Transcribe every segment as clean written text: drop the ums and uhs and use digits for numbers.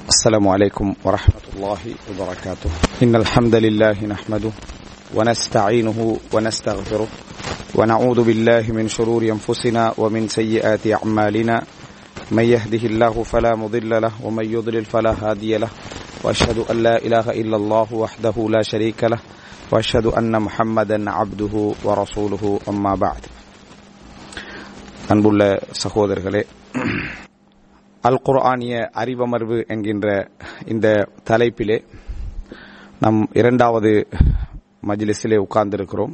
السلام عليكم ورحمة الله وبركاته. إن الحمد لله نحمده ونستعينه ونستغفره ونعوذ بالله من شرور أنفسنا ومن سيئات أعمالنا من يهده الله فلا مضل له ومن يضلل فلا هادي له وأشهد أن لا إله إلا الله وحده لا شريك له وأشهد أن محمدا عبده ورسوله أما بعد. அன்புள்ள சகோதரர்களே, அல் குர்ஆனிய அறிவமர்வு என்கின்ற இந்த தலைப்பிலே நாம் இரண்டாவது மஜ்லிஸிலே உட்கார்ந்திருக்கிறோம்.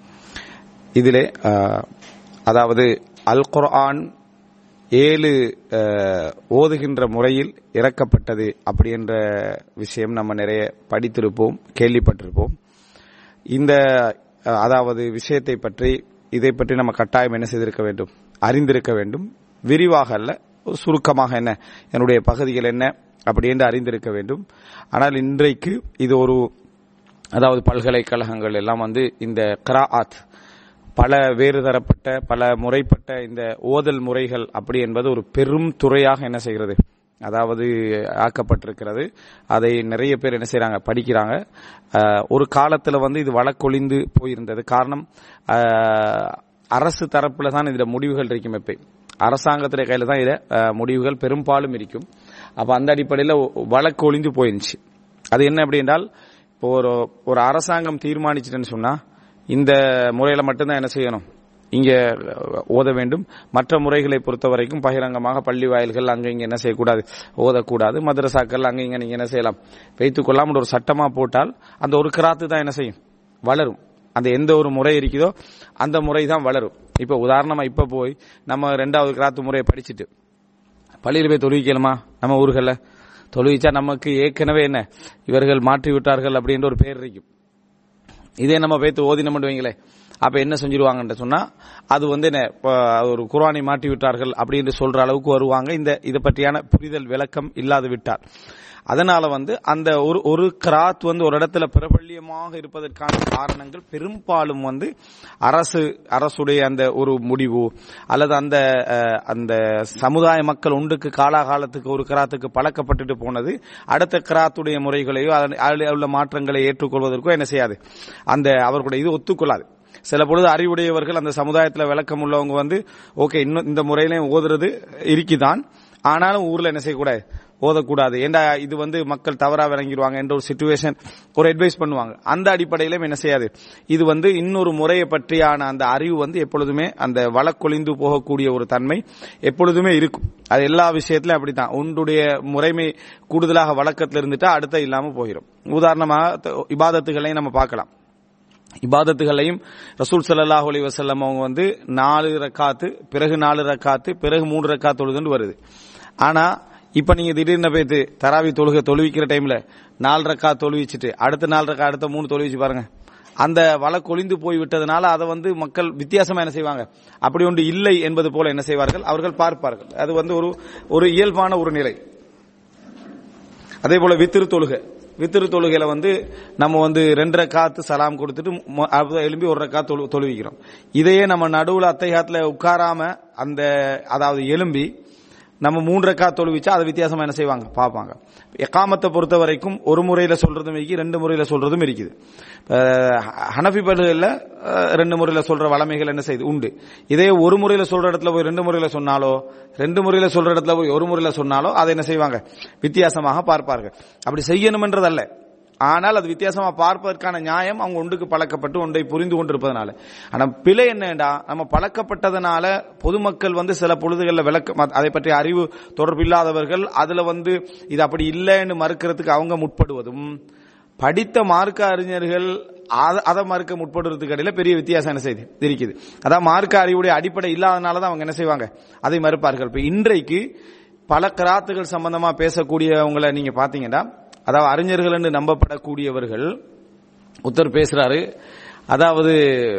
இதிலே அதாவது அல் குர்ஆன் 7 ஓதுகின்ற முறையில் இறக்கப்பட்டது அப்படி என்ற விஷயம் நம்ம நிறைய படித்திருப்போம், கேள்விப்பட்டிருப்போம். இந்த அதாவது விஷயத்தை பற்றி இதை பற்றி நம்ம கட்டாயம் என்ன செய்திருக்க வேண்டும், அறிந்திருக்க வேண்டும். விரிவாக அல்ல, சுருக்கமாக என்ன என்னுடைய பகுதிகள் என்ன அப்படி என்று அறிந்திருக்க வேண்டும். ஆனால் இன்றைக்கு இது ஒரு அதாவது பல்கலைக்கழகங்கள் எல்லாம் இந்த கிராஅத் பல வேறு தரப்பட்ட பல முறைப்பட்ட இந்த ஓதல் முறைகள் அப்படி என்பது ஒரு பெரும் துறையாக என்ன செய்கிறது, அதாவது ஆக்கப்பட்டிருக்கிறது. அதை நிறைய பேர் என்ன செய்யறாங்க, படிக்கிறாங்க. ஒரு காலத்துல இது வழக்கொழிந்து போயிருந்தது. காரணம், அரசு தரப்புல தான் இதுல முடிவுகள் இருக்கும். எப்ப அரசாங்கத்துடைய கையில தான் இத முடிவுகள் பெரும்பாலும் இருக்கும். அப்ப அந்த அடிப்படையில் வழக்கு ஒழிந்து போயிருந்துச்சு. அது என்ன அப்படி என்றால், இப்போ ஒரு அரசாங்கம் தீர்மானிச்சுன்னு சொன்னா இந்த முறையில மட்டும்தான் என்ன செய்யணும், இங்க ஓத வேண்டும். மற்ற முறைகளை பொறுத்த வரைக்கும் பகிரங்கமாக பள்ளி வாயில்கள் அங்க இங்க என்ன செய்யக்கூடாது, ஓதக்கூடாது. மதரசாக்கள் அங்க இங்க நீங்க என்ன செய்யலாம், வைத்துக் கொள்ளாமல் ஒரு சட்டமா போட்டால் அந்த ஒரு கிராத்து தான் என்ன செய்யும், வளரும். அந்த எந்த ஒரு முறை இருக்குதோ அந்த முறை தான் வளரும். இப்ப உதாரணமா இப்ப போய் நம்ம 2வது கிராத்து முறையை படிச்சுட்டு பள்ளியில் போய் தொழுவிக்கலுமா? நம்ம ஊர்கள்ல தொழுவிச்சா நமக்கு ஏற்கனவே என்ன இவர்கள் மாற்றி விட்டார்கள் அப்படின்ற ஒரு பேர் இருக்கும். இதே நம்ம பேத்து ஓதினம் வைங்களே, அப்ப என்ன செஞ்சிருவாங்கன்னு சொன்னா அது என்ன ஒரு குர்ஆனை மாற்றி விட்டார்கள் அப்படின்னு சொல்ற அளவுக்கு வருவாங்க. இதை பற்றியான புரிதல் விளக்கம் இல்லாது விட்டார். அதனால அந்த ஒரு கிராத் ஒரு இடத்துல பிரபல்யமாக இருப்பதற்கான காரணங்கள் பெரும்பாலும் அரசுடைய அந்த ஒரு முடிவு அல்லது அந்த சமுதாய மக்கள் ஒன்றுக்கு காலாகாலத்துக்கு ஒரு கிராத்துக்கு பழக்கப்பட்டுட்டு போனது அடுத்த கிராத்துடைய முறைகளையோ அதில் உள்ள மாற்றங்களை ஏற்றுக்கொள்வதற்கோ என்ன செய்யாது, அந்த அவர்களுடைய இது ஒத்துக்கொள்ளாது. சில பொழுது அறிவுடையவர்கள் அந்த சமுதாயத்தில் விளக்கம் உள்ளவங்க ஓகே இன்னும் இந்த முறையிலையும் ஓதுறது இருக்குதான், ஆனாலும் ஊர்ல என்ன செய்யக்கூடாது, ஓதக்கூடாது. ஏண்டா இது மக்கள் தவறா விளங்கிடுவாங்க என்ற ஒரு சிச்சுவேஷன் ஒரு அட்வைஸ் பண்ணுவாங்க. அந்த அடிப்படையிலும் என்ன செய்யாது, இது இன்னொரு முறையை பற்றியான அந்த அறிவு எப்பொழுதுமே அந்த வழக்கொழிந்து போகக்கூடிய ஒரு தன்மை எப்பொழுதுமே இருக்கும். அது எல்லா விஷயத்திலும் அப்படித்தான். ஒன்றுடைய முறைமை கூடுதலாக வழக்கத்தில் இருந்துட்டா அடுத்த இல்லாம போயிடும். உதாரணமாக இபாதத்துகளையும் நம்ம பார்க்கலாம். இபாதத்துகளையும் ரசூல் ஸல்லல்லாஹு அலைஹி வஸல்லம் அவங்க 4 ரக்காத்து பிறகு 4 ரக்காத்து பிறகு 3 ரக்காத் தொழுதுன்னு வருது. ஆனா இப்ப நீங்க திடீர்னு போய் தராவி தொழுவிக்கிற டைம்ல 4 ரக்காத் தொழுவிச்சுட்டு அடுத்த 4 ரக்காத் அடுத்த 3 தொழுவிச்சு பாருங்க. அந்த வழக்கொழிந்து போய் விட்டதுனால அதை மக்கள் வித்தியாசமா என்ன செய்வாங்க, அப்படி ஒன்று இல்லை என்பது போல என்ன செய்வார்கள், அவர்கள் பார்ப்பார்கள். அது ஒரு இயல்பான ஒரு நிலை. அதே போல வித்திரு தொழுகையில நம்ம 2 ரக்காத்து சலாம் கொடுத்துட்டு எழும்பி 1 ரக்காத் தொழுவிக்கிறோம். இதையே நம்ம நடுவுல அத்தைஹியாத்துல உட்காராம அதாவது எழும்பி நம்ம 3 ரக்காத் தொழுவிச்சா அது வித்தியாசமா என்ன செய்வாங்க, பார்ப்பாங்க. இகாமத்தை பொறுத்த வரைக்கும் ஒரு முறையில சொல்றதும் இருக்கு, 2 முறையில சொல்றதும் இருக்குது. ஹனஃபி பள்ளிகள்ல 2 முறையில சொல்ற வளமைகள் என்ன செய்யுது உண்டு. இதே ஒரு முறையில சொல்ற இடத்துல போய் 2 முறையில சொன்னாலோ 2 முறையில சொல்ற இடத்துல போய் ஒரு முறையில சொன்னாலோ அதை என்ன செய்வாங்க, வித்தியாசமாக பார்ப்பார்கள். அப்படி செய்யணும்ன்றதல்ல, ஆனால் அது வித்தியாசமா பார்ப்பதற்கான நியாயம் அவங்க ஒன்றுக்கு பழக்கப்பட்டு ஒன்றை புரிந்து கொண்டிருப்பதனால. ஆனா பிழை என்னடா, நம்ம பழக்கப்பட்டதனால பொதுமக்கள் சில பொழுதுகளில் விளக்கம் அதை பற்றி அறிவு தொடர்பு இல்லாதவர்கள் அதுல இது அப்படி இல்லைன்னு மறுக்கிறதுக்கு அவங்க முற்படுவதும், படித்த மார்க்க அறிஞர்கள் அதை மறுக்க முற்படுறதுக்கு இடையில பெரிய வித்தியாசம் என்ன செய்து இருக்குது. அதான் மார்க்க அறிவுடைய அடிப்படை இல்லாதனாலதான் அவங்க என்ன செய்வாங்க, அதை மறுப்பார்கள். இப்ப இன்றைக்கு பல கிராத்துகள் சம்பந்தமா பேசக்கூடியவங்களை நீங்க பாத்தீங்கன்னா, அதாவது அறிஞர்கள் என்று நம்பப்படக்கூடியவர்கள் ஒருத்தர் பேசுறாரு. அதாவது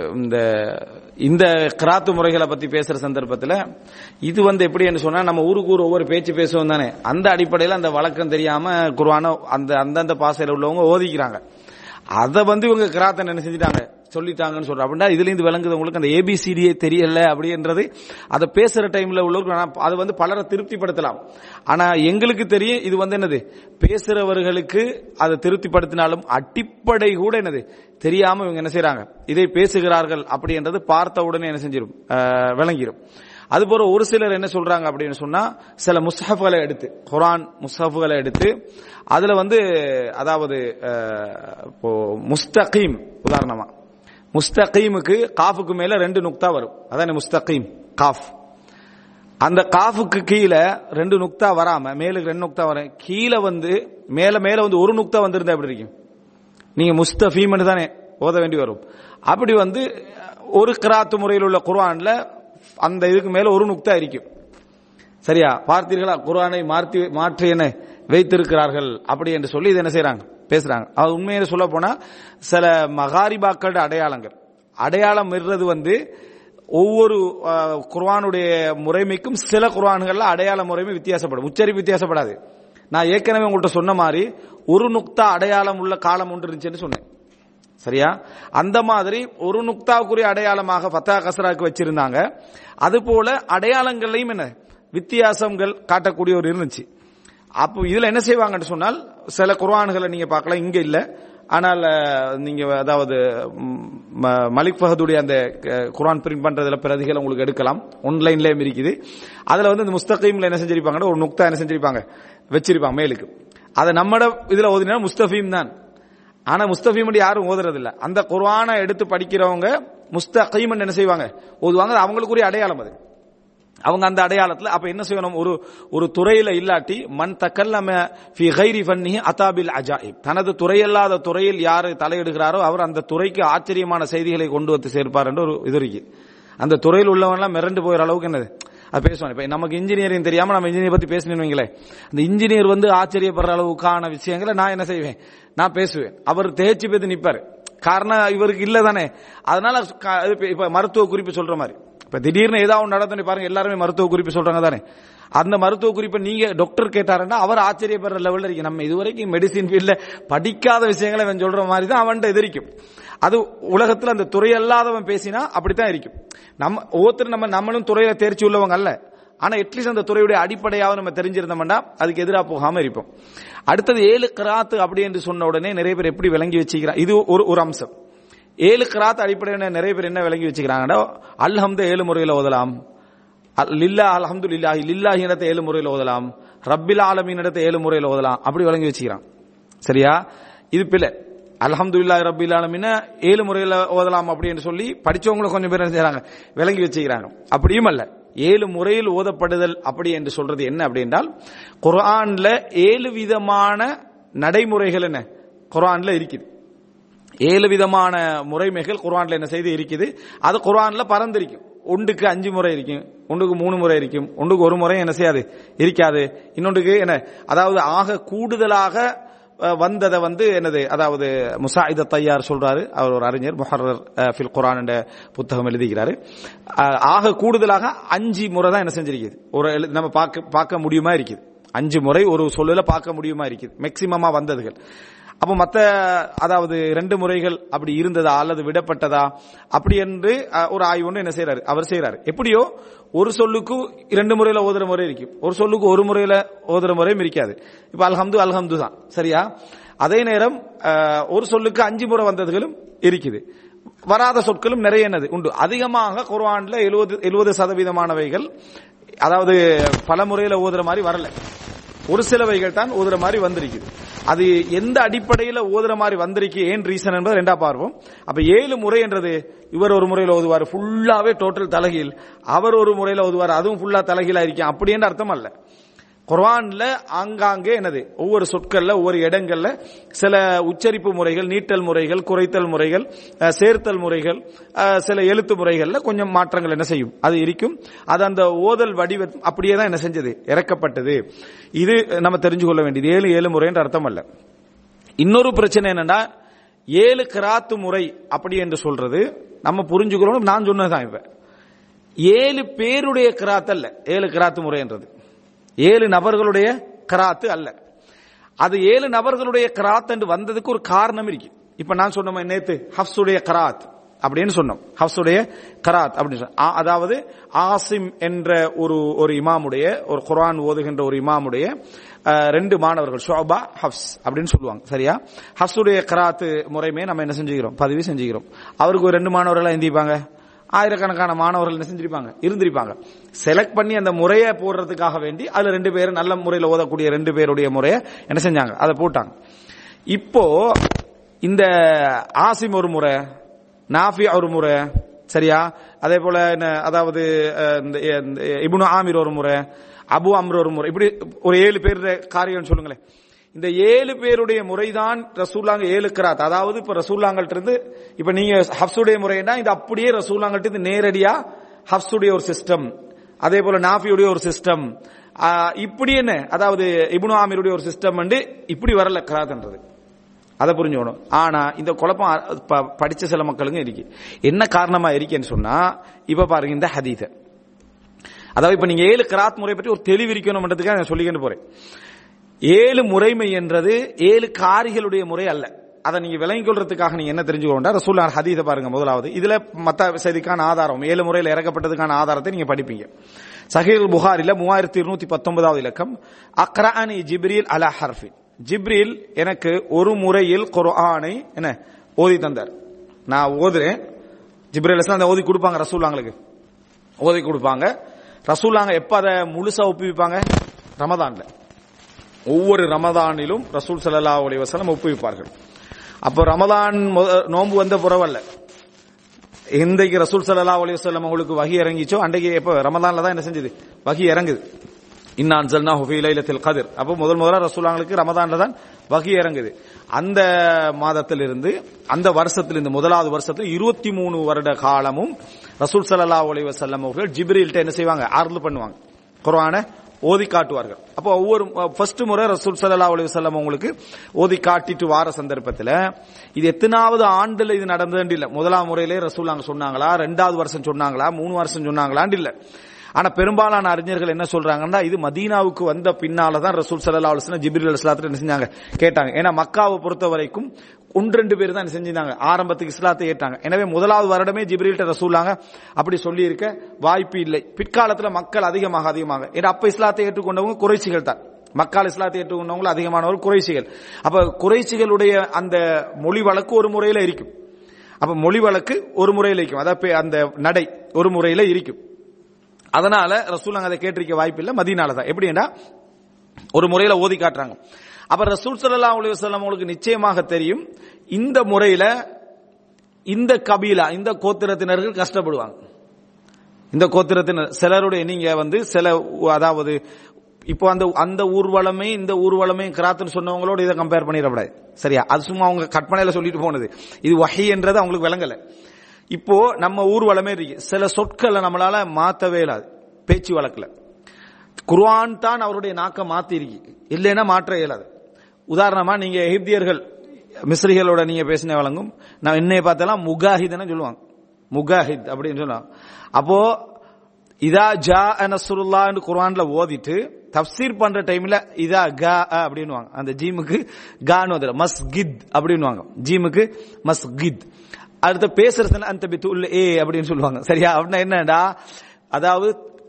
இந்த கிராத்து முறைகளை பத்தி பேசுற சந்தர்ப்பத்தில் இது எப்படி சொன்னா, நம்ம ஊருக்கு ஒவ்வொரு பேச்சு பேசுவோம் தானே, அந்த அடிப்படையில் அந்த வழக்கம் தெரியாம குர்ஆனை அந்தந்த பாசையில் உள்ளவங்க ஓதிக்கிறாங்க. அதை இவங்க கிராத்தை என்ன செஞ்சுட்டாங்க, சொல்லிட்டாங்கன்னு சொல்ற. அப்படின்னா இதுல இருந்து விளங்குது உங்களுக்கு அந்த ஏபிசிடியே தெரியல அப்படின்றது. அதை பேசுற டைம்ல உள்ளவர்கள் அது பலரை திருப்திப்படுத்தலாம். ஆனா எங்களுக்கு தெரியும் இது என்னது, பேசுறவர்களுக்கு அதை திருப்திப்படுத்தினாலும் அடிப்படை கூட என்னது தெரியாம இவங்க என்ன செய்யறாங்க, இதை பேசுகிறார்கள் அப்படின்றது பார்த்த உடனே என்ன செஞ்சிடும், விளங்கிடும். அதுபோல ஒரு சிலர் என்ன சொல்றாங்க அப்படின்னு சொன்னா, சில முஸ்ஹஃப்களை எடுத்து, குர்ஆன் முஸ்ஹஃப்களை எடுத்து அதுல அதாவது இப்போ முஸ்தகீம், உதாரணமா முஸ்தகீமுக்கு காஃபுக்கு மேல 2 நுக்தா வரும், அதான முஸ்தகீம் காஃப். அந்த காஃபுக்கு கீழே 2 நுக்தா வராம மேலுக்கு 2 நுக்தா வரும், கீழே மேல மேல 1 நுக்தா வந்திருந்தா எப்படி இருக்கும், நீங்க முஸ்தஃபீம் தானே ஓத வேண்டி வரும். அப்படி ஒரு கிராத்து முறையில் உள்ள குர்ஆன்ல அந்த இதுக்கு மேல 1 நுக்தா இருக்கும். சரியா பார்த்தீர்களா, குர்ஆனை மாற்றி என்ன வைத்திருக்கிறார்கள் அப்படி என்று சொல்லி இது என்ன செய்யறாங்க, பேசுறாங்க. அது உண்மையில சொல்ல போனா சில மகாரிபாக்களோட அடையாளம் இருறது ஒவ்வொரு குர்ஆனுடைய முறைமைக்கும் சில குர்ஆன்கள்ல அடையாள முறைமை வித்தியாசப்படும், உச்சரிப்பு வித்தியாசப்படாது. நான் ஏற்கனவே உங்கள்கிட்ட சொன்ன மாதிரி 1 நுக்தா அடையாளம் உள்ள காலம் ஒன்று இருந்துச்சுன்னு சொன்னேன். சரியா, அந்த மாதிரி 1 நுக்தாவுக்குரிய அடையாளமாக ஃபத்தா கஸ்ராக்கு வச்சிருந்தாங்க. அது போல அடையாளங்களையும் என்ன வித்தியாசங்கள் காட்டக்கூடிய ஒரு இருந்துச்சு. அப்போ இதுல என்ன செய்வாங்கன்னு சொன்னால், சில குர்ஆன்களை நீங்க பார்க்கலாம், இங்க இல்ல, ஆனால் நீங்க அதாவது மலிக் ஃபஹதுடைய அந்த குர்ஆன் பிரிண்ட் பண்றதுல பிரதிகள் உங்களுக்கு எடுக்கலாம், ஆன்லைன்லயும் இருக்குது. அதுல இந்த முஸ்தகீம்ல என்ன செஞ்சிருப்பாங்கன்னா 1 நுக்தா என்ன செஞ்சிருப்பாங்க, வச்சிருப்பாங்க மேலுக்கு. அதை நம்மட இதுல ஓதினா முஸ்தஃபீம் தான். ஆனா முஸ்தஃபீம் யாரும் ஓதுறது இல்ல. அந்த குர்ஆனை எடுத்து படிக்கிறவங்க முஸ்தகீம் என்ன செய்வாங்க, ஓதுவாங்க. அவங்களுக்குரிய அடையாளம் அது. அவங்க அந்த அடையாளத்துல அப்ப என்ன செய்யணும், ஒரு துறையில இல்லாட்டி மன் தக்கல்லம ஃபீ கைரி ஃபன்னிஹி அதாபில் அஜாயிப், தனது துறையல்லாத துறையில் யாரு தலையிடுகிறாரோ அவர் அந்த துறைக்கு ஆச்சரியமான செய்திகளை கொண்டு வந்து சேர்ப்பார் என்று ஒரு இது இருக்கு. அந்த துறையில் உள்ளவங்க எல்லாம் மிரண்டு போயிற அளவுக்கு என்னது அது பேசுவாங்க. இப்ப நமக்கு இன்ஜினியரிங் தெரியாம நம்ம இன்ஜினியர் பத்தி பேசணும்னு வைங்களேன், அந்த இன்ஜினியர் ஆச்சரியப்படுற அளவுக்கான விஷயங்களை நான் என்ன செய்வேன், நான் பேசுவேன். அவர் தேய்ச்சி பேத்து நிப்பாரு, காரணம் இவருக்கு இல்ல தானே. அதனால இப்ப மருத்துவ குறிப்பு சொல்ற மாதிரி, இப்ப திடீர்னு ஏதாவது நடந்து பாருங்க, எல்லாருமே மருத்துவ குறிப்பு சொல்றாங்க தானே. அந்த மருத்துவ குறிப்பை நீங்க டாக்டர் கேட்டாருன்னா அவர் ஆச்சரியப்படுற லெவல்ல இருக்கு. நம்ம இதுவரைக்கும் மெடிசின் ஃபீல்ட்ல படிக்காத விஷயங்களை அவன் சொல்ற மாதிரி தான் அவன் எதிரிக்கும். அது உலகத்துல அந்த துறை அல்லாதவன் பேசினா அப்படித்தான் இருக்கும். நம்ம ஒவ்வொருத்தரும் நம்மளும் துறையில தேர்ச்சி உள்ளவங்க அல்ல, ஆனா அட்லீஸ்ட் அந்த துறையுடைய அடிப்படையாவது நம்ம தெரிஞ்சிருந்தோம்னா அதுக்கு எதிராக போகாம இருப்போம். அடுத்தது 7 கிராத் அப்படி என்று சொன்ன உடனே நிறைய பேர் எப்படி விளங்கி வச்சுக்கிறாங்க, இது ஒரு அம்சம். 7 கிராத் அடிப்படையில் நிறைய பேர் என்ன விளங்கி வச்சுக்கிறாங்கன்னா, அல்ஹம்து 7 முறையில் ஓதலாம், லில்லா அல்ஹம்துலில்லாஹி லில்லாஹி இடத்தை 7 முறையில் ஓதலாம், ரப்பில் ஆலமீன் இடத்தை 7 முறையில் ஓதலாம், அப்படி விளங்கி வச்சுக்கிறான். சரியா, இது பிள்ளை. அல்ஹம்துலில்லாஹி ரப்பில் ஆலமீன் 7 முறையில் ஓதலாம் அப்படின்னு சொல்லி படிச்சவங்களும் கொஞ்சம் பேர் என்ன செய்யறாங்க, விளங்கி வச்சுக்கிறாங்க. அப்படியும் அல்ல, 7 முறையில் ஓதப்படுதல் அப்படி என்று சொல்றது என்ன அப்படின்றால், குர்ஆன்ல 7 விதமான நடைமுறைகள் என்ன குர்ஆன்ல இருக்குது. 7 விதமான முறைமைகள் குர்ஆன்ல என்ன செய்து இருக்குது. அது குர்ஆன்ல பரந்திருக்கும். ஒன்றுக்கு 5 முறை இருக்கும், ஒன்றுக்கு 3 முறை இருக்கும், ஒன்றுக்கு 1 முறை என்ன செய்யாது இருக்காது. இன்னொன்றுக்கு என்ன, அதாவது ஆக கூடுதலாக வந்ததை என்னது, அதாவது முசாயித தையார் சொல்றாரு, அவர் ஒரு அறிஞர், முஹர்ரர் ஃபில் குர்ஆன் என்ற புத்தகம் எழுதுகிறாரு. ஆக கூடுதலாக 5 முறை தான் என்ன செஞ்சிருக்குது, ஒரு நம்ம பார்க்க முடியுமா இருக்குது. 5 முறை ஒரு சொல்லுல பார்க்க முடியுமா இருக்குது மேக்சிமமா வந்ததுகள். அப்ப மத்த அதாவது 2 முறைகள் அப்படி இருந்ததா அல்லது விடப்பட்டதா அப்படி என்று ஒரு ஆய்வு ஒன்று என்ன செய்யறாரு, அவர் செய்யறாரு. எப்படியோ ஒரு சொல்லுக்கு 2 முறையில ஓதுற முறை இருக்கும், ஒரு சொல்லுக்கு 1 முறையில ஓதுற முறையும் இருக்காது. இப்ப அல்ஹம்து தான். சரியா, அதே நேரம் ஒரு சொல்லுக்கு 5 முறை வந்ததுகளும் இருக்குது, வராத சொற்களும் நிறைய என்னது உண்டு. அதிகமாக குர்ஆன்ல 70% அதாவது பல முறையில ஓதுற மாதிரி வரல, ஒரு சிலவைகள் தான் ஓதுற மாதிரி வந்திருக்குது. அது எந்த அடிப்படையில் ஓதுற மாதிரி வந்திருக்கு, ஏன் ரீசன் என்பது 2ஆ பார்ப்போம். அப்ப 7 முறை என்றது, இவர் ஒரு முறையில் ஓதுவார் ஃபுல்லாவே டோட்டல் தலகீல், அவர் ஒரு முறையில் ஓதுவார் அதுவும் ஃபுல்லா தலகீலா இருக்கும், அப்படி என்று அர்த்தம் அல்ல. குர்ஆன்ல ஆங்காங்கே என்னது ஒவ்வொரு சொற்கள்ல ஒவ்வொரு இடங்கள்ல சில உச்சரிப்பு முறைகள், நீட்டல் முறைகள், குறைத்தல் முறைகள், சேர்த்தல் முறைகள், சில எழுத்து முறைகள்ல கொஞ்சம் மாற்றங்கள் என்ன செய்யும், அது இருக்கும். அது அந்த ஓதல் வடிவ அப்படியே தான் என்ன செஞ்சது, இறக்கப்பட்டது. இது நம்ம தெரிஞ்சு கொள்ள வேண்டியது. 7 முறை என்ற அர்த்தம் அல்ல. இன்னொரு பிரச்சனை என்னன்னா, 7 கிராத்து முறை அப்படி என்று சொல்றது நம்ம புரிஞ்சுக்கிறோம். நான் சொன்னதான் இப்ப 7 பேருடைய கிராத் அல்ல 7 கிராத்து முறை என்றது, 7 நபர்களுடைய கிராத்து அல்ல. அது 7 நபர்களுடைய கிராத் என்று வந்ததுக்கு ஒரு காரணம் இருக்கு. இப்ப நான் சொன்ன நேத்து ஹஃப்ஸுடைய கராத் அப்படின்னு சொன்னோம். ஹஃப்ஸுடைய கராத் அப்படின்னு சொன்ன, அதாவது ஆசிம் என்ற ஒரு இமாமுடைய, ஒரு குர்ஆன் ஓதுகின்ற ஒரு இமாமுடைய 2 மாணவர்கள் ஷுஅபா ஹஃப்ஸ் அப்படின்னு சொல்லுவாங்க. சரியா? ஹஃப்ஸுடைய கராத் முறைமே நம்ம என்ன செஞ்சுக்கிறோம், பதிவு செஞ்சுக்கிறோம். அவருக்கு ஒரு 2 மாணவர்கள் எந்திப்பாங்க, ஆயிரக்கணக்கான மாணவர்கள் என்ன செஞ்சிருப்பாங்க, இருந்திருப்பாங்க. செலக்ட் பண்ணி அந்த முறையை போடுறதுக்காக வேண்டி அதுல 2 பேர் நல்ல முறையில் ஓதக்கூடிய 2 பேருடைய முறையை என்ன செஞ்சாங்க, அதை போட்டாங்க. இப்போ இந்த ஆசிம் ஒரு முறை, நாஃபி ஒரு முறை, சரியா? அதே போல அதாவது இப்னு ஆமிர் ஒரு முறை, அபு அம்ர் ஒரு முறை, இப்படி ஒரு 7 பேர் காரியம் சொல்லுங்களேன். இந்த 7 பேருடைய முறைதான் ரசூலுல்லாஹ் 7 கிராத். அதாவது இப்ப ரசூலுல்லாஹ்கிட்ட இருந்து இப்ப நீங்க ஹஃப்ஸுடைய முறைனா இது அப்படியே ரசூலுல்லாஹ்கிட்ட இருந்து நேரடியா ஹஃப்ஸுடைய ஒரு சிஸ்டம், அதே போல நாஃபியுடைய ஒரு சிஸ்டம், இப்படி என்ன அதாவது இப்னு ஆமிருடைய ஒரு சிஸ்டம் வந்து இப்படி வரல கிராத்ன்றது. அதை புரிஞ்சுக்கணும். ஆனா இந்த குழப்பம் படிச்ச சில மக்களுங்க இருக்கு. என்ன காரணமா இருக்கேன்னு சொன்னா, இப்ப பாருங்க இந்த ஹதீஸ, அதாவது இப்ப நீங்க 7 கிராத் முறை பற்றி ஒரு தெளிவிக்கணும்ன்றதுக்காக நான் சொல்லிக்கிட்டு போறேன். 7 முறைமை என்றது 7 காரிகளுடைய முறை அல்ல. அதை நீங்க விளங்கிக் கொள்றதுக்காக நீங்க என்ன தெரிஞ்சுக்கொண்டா, ரசூலுல்லாஹ் ஹதீஸ பாருங்க. முதலாவது இதுல மத்த செய்திக்கான ஆதாரம் 7 முறையில் இறக்கப்பட்டதுக்கான ஆதாரத்தை நீங்க படிப்பீங்க. சஹீஹ் புகாரில 3219வது இலக்கம், அக்ரஅனி ஜிப்ரீல் அலா ஹர்ஃபி, ஜிப்ரீல் எனக்கு ஒரு முறையில் குர்ஆனை என்ன ஓதி தந்தார். நான் ஓதுறேன், ஜிப்ரீல் அலைஹிஸ்ஸலாம் ஓதி கொடுப்பாங்க ரசூலுல்லாஹ்களுக்கு, ஓதி கொடுப்பாங்க. ரசூலுல்லாஹ் எப்ப அதை முழுசா ஒப்புவிப்பாங்க, ரமதான்ல. ஒவ்வொரு ரமதானிலும் ரசூல் ஸல்லல்லாஹு அலைஹி வஸல்லம் ஒப்புவிப்பார்கள். அப்போ ரமதான் நோன்பு வந்த புறவல்ல, இன்றைக்கு ரசூல் ஸல்லல்லாஹு அலைஹி வஸல்லம் உங்களுக்கு வஹி இறங்கிச்சோ அன்றைக்கு எப்ப ரமதான்ல தான் என்ன செஞ்சது, வஹி இறங்குது. இன்னா அன்ஸல்னாஹு ஃபீ லைலத்தில் கத்ர். அப்போ முதல்ல ரசூலுல்லாஹ்களுக்கு ரமதான்ல தான் வஹி இறங்குது. அந்த மாதத்திலிருந்து, அந்த வருஷத்திலிருந்து, முதலாவது வருஷத்துல 23 வருட காலமும் ரசூல் ஸல்லல்லாஹு அலைஹி வஸல்லம் அவர்கள் ஜிப்ரீல்ட்ட என்ன செய்வாங்க, அர்லு பண்ணுவாங்க, குர்ஆனை ஓதி காட்டுவார்கள். அப்போ ஒவ்வொரு ஃபர்ஸ்ட் முறை ரசூல் ஸல்லல்லாஹு அலைஹி வஸல்லம் உங்களுக்கு ஓதி காட்டிட்டு வார சந்தர்ப்பத்தில் இது எத்தனாவது ஆண்டுல இது நடந்தது இல்ல. முதலாம் முறையிலே ரசூலுல்லாஹ் சொன்னாங்களா, 2வது வருஷம் சொன்னாங்களா, 3 வருஷம் சொன்னாங்களான்னு இல்ல. ஆனா பெரும்பாலான அறிஞர்கள் என்ன சொல்றாங்கன்னா, இது மதீனாவுக்கு வந்த பின்னாலதான் ரசூல் ஸல்லல்லாஹு அலைஹி வஸல்லம் ஜிப்ரீல் அலைஹிஸ்ஸலாத்தை என்ன செஞ்சாங்க, கேட்டாங்க. ஏன்னா மக்காவை பொறுத்த வரைக்கும் 1-2 பேர் தான் செஞ்சாங்க ஆரம்பத்துக்கு இஸ்லாத்தை ஏற்றாங்க. எனவே முதலாவது வருடமே ஜிப்ரீல்ட்ட ரசூலுல்லாஹ் அப்படி சொல்லி இருக்க வாய்ப்பு இல்லை. பிற்காலத்துல மக்கள் அதிகமாக ஏன்னா அப்ப இஸ்லாத்தை ஏற்றுக்கொண்டவங்க குறைஷிகள் தான். மக்கால் இஸ்லாத்தை ஏற்றுக்கொண்டவங்க அதிகமானவர்கள் குறைஷிகள். அப்ப குறைஷிகளுடைய அந்த மொழி வழக்கு ஒரு முறையில இருக்கும். அப்ப மொழி வழக்கு ஒரு முறையில இருக்கும், அதாவது அந்த நடை ஒரு முறையில இருக்கும். அதனால ரசூலுல்லாஹ் அதை கேட்டிருக்க வாய்ப்பு இல்லை. மதீனால தான் எப்படின்னா ஒரு முறையில ஓதி காட்டுறாங்க. அப்ப ரசூல் ஸல்லல்லாஹு அலைஹி வஸல்லம் உங்களுக்கு நிச்சயமாக தெரியும், இந்த முறையில இந்த கபீலா, இந்த கோத்திரத்தினர்கள் கஷ்டப்படுவாங்க. இந்த கோத்திரத்தினர் சிலருடைய நீங்க சில, அதாவது இப்போ அந்த ஊர்வலமே இந்த ஊர்வலமே கிராத்துன்னு சொன்னவங்களோட இதை கம்பேர் பண்ணிடக்கூடாது. சரியா? அது சும்மா அவங்க கற்பனையில சொல்லிட்டு போனது, இது வஹி என்றது அவங்களுக்கு விளங்கல. இப்போ நம்ம ஊர்வலமே இருக்கு, சில சொற்களை நம்மளால மாத்தவே இயலாது. பேச்சு வழக்குல குர்ஆன் தான் அவருடைய நாக்க மாத்தி இருக்கு, இல்லைன்னா மாற்ற இயலாது. உதாரணமா நீங்க எகிப்தியர்கள் மிஸ்ரிகளோட நீங்க பேசின வழங்கும், நான் என்னைய பார்த்தாலும் முகாஹித்னு சொல்லுவாங்க, முகாஹித் அப்படின்னு சொல்லுவாங்க. அப்போ இதா ஜா நஸ்ருல்லாஹ் என்று குர்ஆன்ல ஓதிட்டு தஃப்சீர் பண்ற டைம்ல இதா கா அப்படின்னுவாங்க, அந்த ஜீமுக்கு கான்னு வந்துடும், மஸ்கித் அப்படின்னுவாங்க, ஜீமுக்கு மஸ்கித். அடுத்த பேசுறதுல அந்த பித்துல் ஏ அப்படின்னு சொல்லுவாங்க. சரியா? அப்படின்னா என்னடா, அதாவது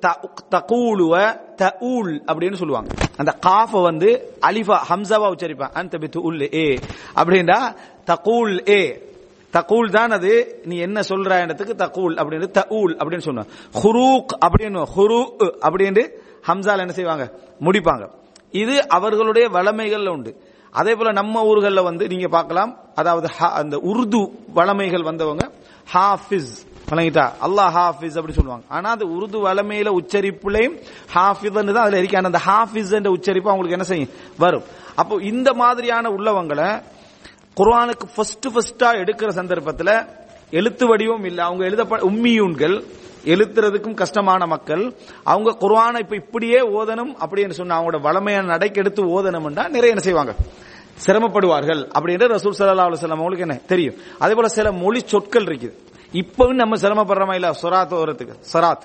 தகூலுவ தஊல் அப்படின்னு சொல்லுவாங்க. அந்த காஃப அலிஃபா ஹம்சாவா உச்சரிப்பாங்க, அந்த பித்துல் ஏ அப்படின்னா தகூல் ஏ, தகூல் தான் அது, நீ என்ன சொல்ற இடத்துக்கு தகூல் அப்படின்னு தஊல் அப்படின்னு சொல்லுவாங்க. ஹுரூக் அப்படின்னு ஹுரு அப்படின்னு ஹம்சால என்ன செய்வாங்க, முடிப்பாங்க. இது அவர்களுடைய வளமைகள்ல உண்டு. அதே போல நம்ம ஊர்கள்ல நீங்க பார்க்கலாம், அதாவது அந்த உருது வளமைகள் வந்தவங்க ஹாஃபிஸ், வழங்கிட்டா அல்லாஹ் ஹாஃபிஸ் அப்படி சொல்லுவாங்க. ஆனா அது உருது வளமையில உச்சரிப்புலையும் ஹாஃபிஸ் தான் அதுல இருக்கு. அந்த ஹாஃபிஸ் என்ற உச்சரிப்பு அவங்களுக்கு என்ன செய்யும், வரும். அப்போ இந்த மாதிரியான உள்ளவங்களை குர்ஆனுக்கு ஃபர்ஸ்டா எடுக்கிற சந்தர்ப்பத்தில் எழுத்து வடிவம் இல்லை, அவங்க உம்மியூன்கள், எழுத்துறதுக்கும் கஷ்டமான மக்கள், அவங்க குர்ஆனை இப்ப இப்படியே ஓதணும் அப்படின்னு சொன்னா அவங்களோட வளமையான நடைக்கு எடுத்து ஓதணும்னா நிறைய என்ன செய்வாங்க, சிரமப்படுவார்கள் அப்படின்ற ரசூல் ஸல்லல்லாஹு அலைஹி வஸல்லம் அவங்களுக்கு என்ன தெரியும். அதே போல சில மொழி சொற்கள் இருக்குது, இப்பவும் நம்ம சிரமப்படுறோமா இல்ல, சொராத் ஓதுறதுக்கு,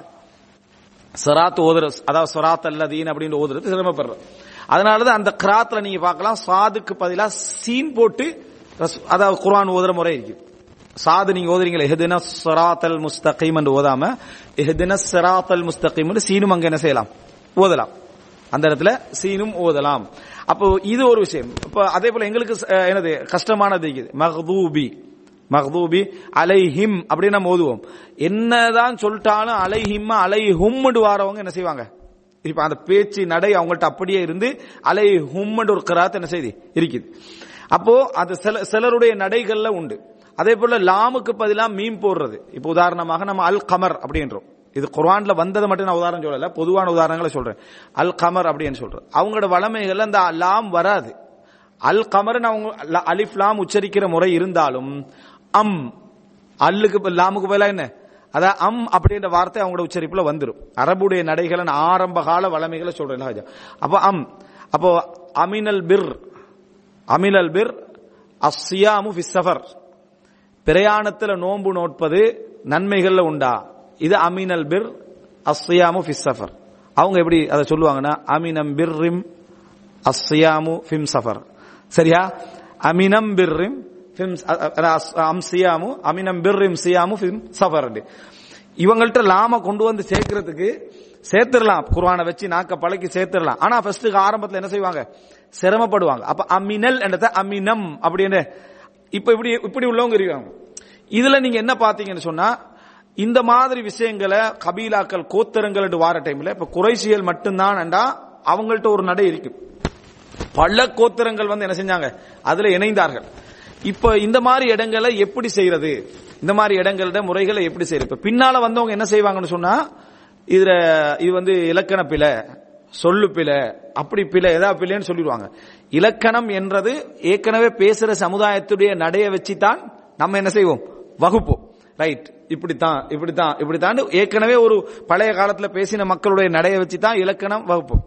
சொராத் ஓதுற, அதாவது சொராத் அல்லதீன் அப்படின்னு ஓதுறது சிரமப்படுறோம். அதனாலதான் அந்த கிராத்ல நீங்க பார்க்கலாம், சாதுக்கு பதிலா சீன் போட்டு அதாவது குர்ஆன் ஓதுற முறை இருக்கு. சாது நீங்க ஓதுறீங்களே இஹ்தினஸ் ஸிராத்தல் முஸ்தகீம் என்று ஓதாம இஹ்தினஸ் ஸிராத்தல் முஸ்தகீம் என்று சீனும் அங்க என்ன செய்யலாம், ஓதலாம். அந்த இடத்துல சீனும் ஓதலாம். அப்போ இது ஒரு விஷயம். இப்ப அதே போல எங்களுக்கு என்னது கஷ்டமானது இருக்குது, மக்தூபி அலைஹிம் அப்படின்னு நம்ம ஓதுவோம். என்னதான் சொல்லிட்டாலும் அலைஹிம் அலைஹும் வாரவங்க என்ன செய்வாங்க, இப்ப அந்த பேச்சு நடை அவங்கள்ட்ட அப்படியே இருந்து அலைஹும் ஒரு கிராத் என்ன செய்தி இருக்குது. அப்போ அது சிலருடைய நடைகள்ல உண்டு. அதே போல லாமுக்கு பதிலாக மீம் போடுறது. இப்ப உதாரணமாக நம்ம அல் கமர் அப்படின்றோம். இது குர்ஆன்ல வந்ததை மட்டும் நான் உதாரணம் சொல்லல, பொதுவான உதாரணங்களை சொல்றேன். அல் கமர் அப்படின்னு சொல்றேன். அவங்களோட வளமைகள் அந்த லாம் வராது. அல் கமர் அவங்க அலிஃப் லாம் உச்சரிக்கிற முறை இருந்தாலும் அல்லுக்கு லாமுக்கு பதிலாக என்ன, அதான் அப்படின்ற வார்த்தை அவங்களோட உச்சரிப்புல வந்துடும். அரபுடைய நடைகளை ஆரம்ப கால வளமைகளை சொல்றேன். அப்போ அப்போ அமினல் பிர் அஸ்ஸியாமு ஃபிஸ் ஸஃபர், பிரயாணத்துல நோன்பு நோட்பது நன்மைகள்ல உண்டா, இது அமினல் பிர் அஸ்ஸியாமு ஃபிஸ் ஸஃபர். அவங்க எப்படி அதை சொல்லுவாங்கன்னா அமினம் பிர்ரிம் அஸ்ஸியாமு ஃபிம் ஸஃபர். சரியா, அமினம் பிர்ரிம் சியாமு அமினம் பிர்ரிம் சியாமு ஃபிம் ஸஃபர். இவங்கள்ட்ட லாம கொண்டு வந்து சேர்க்கிறதுக்கு சேர்த்துடலாம், குர்ஆனை வச்சு நாக்க பழக்கி சேர்த்துடலாம். ஆனா ஃபர்ஸ்ட்டுக்கு ஆரம்பத்தில் என்ன செய்வாங்க, சிரமப்படுவாங்க. அப்ப அமினல் என்றத அமினம் அப்படின்னு இப்ப இப்படி உள்ளவங்க இருக்காங்க. இதுல நீங்க என்ன பாத்தீங்கன்னு சொன்னா, இந்த மாதிரி விஷயங்களை கபீலாக்கள் கோத்திரங்கள் என்று வார டைம்ல இப்ப குறைஷியல் மட்டும்தான் அவங்கள்ட்ட ஒரு நடை இருக்கு. பல கோத்திரங்கள் வந்து என்ன செஞ்சாங்க, அதுல இணைந்தார்கள். இப்ப இந்த மாதிரி இடங்களை எப்படி செய்யறது, இந்த மாதிரி இடங்களோட முறைகளை எப்படி செய்யறது. இப்ப பின்னால வந்தவங்க என்ன செய்வாங்கன்னு சொன்னா, இது வந்து இலக்கண பிழை, சொல்லு பிழை, அப்படி பிழை, ஏதாவது பிழைன்னு சொல்லிடுவாங்க. இலக்கணம் என்றது ஏற்கனவே பேசுற சமுதாயத்துடைய நடைய வச்சுதான் நம்ம என்ன செய்வோம், வகுப்போம். ரைட், இப்படித்தான் ஏற்கனவே ஒரு பழைய காலத்துல பேசின மக்களுடைய நடைய வச்சுதான் இலக்கணம் வகுப்போம்.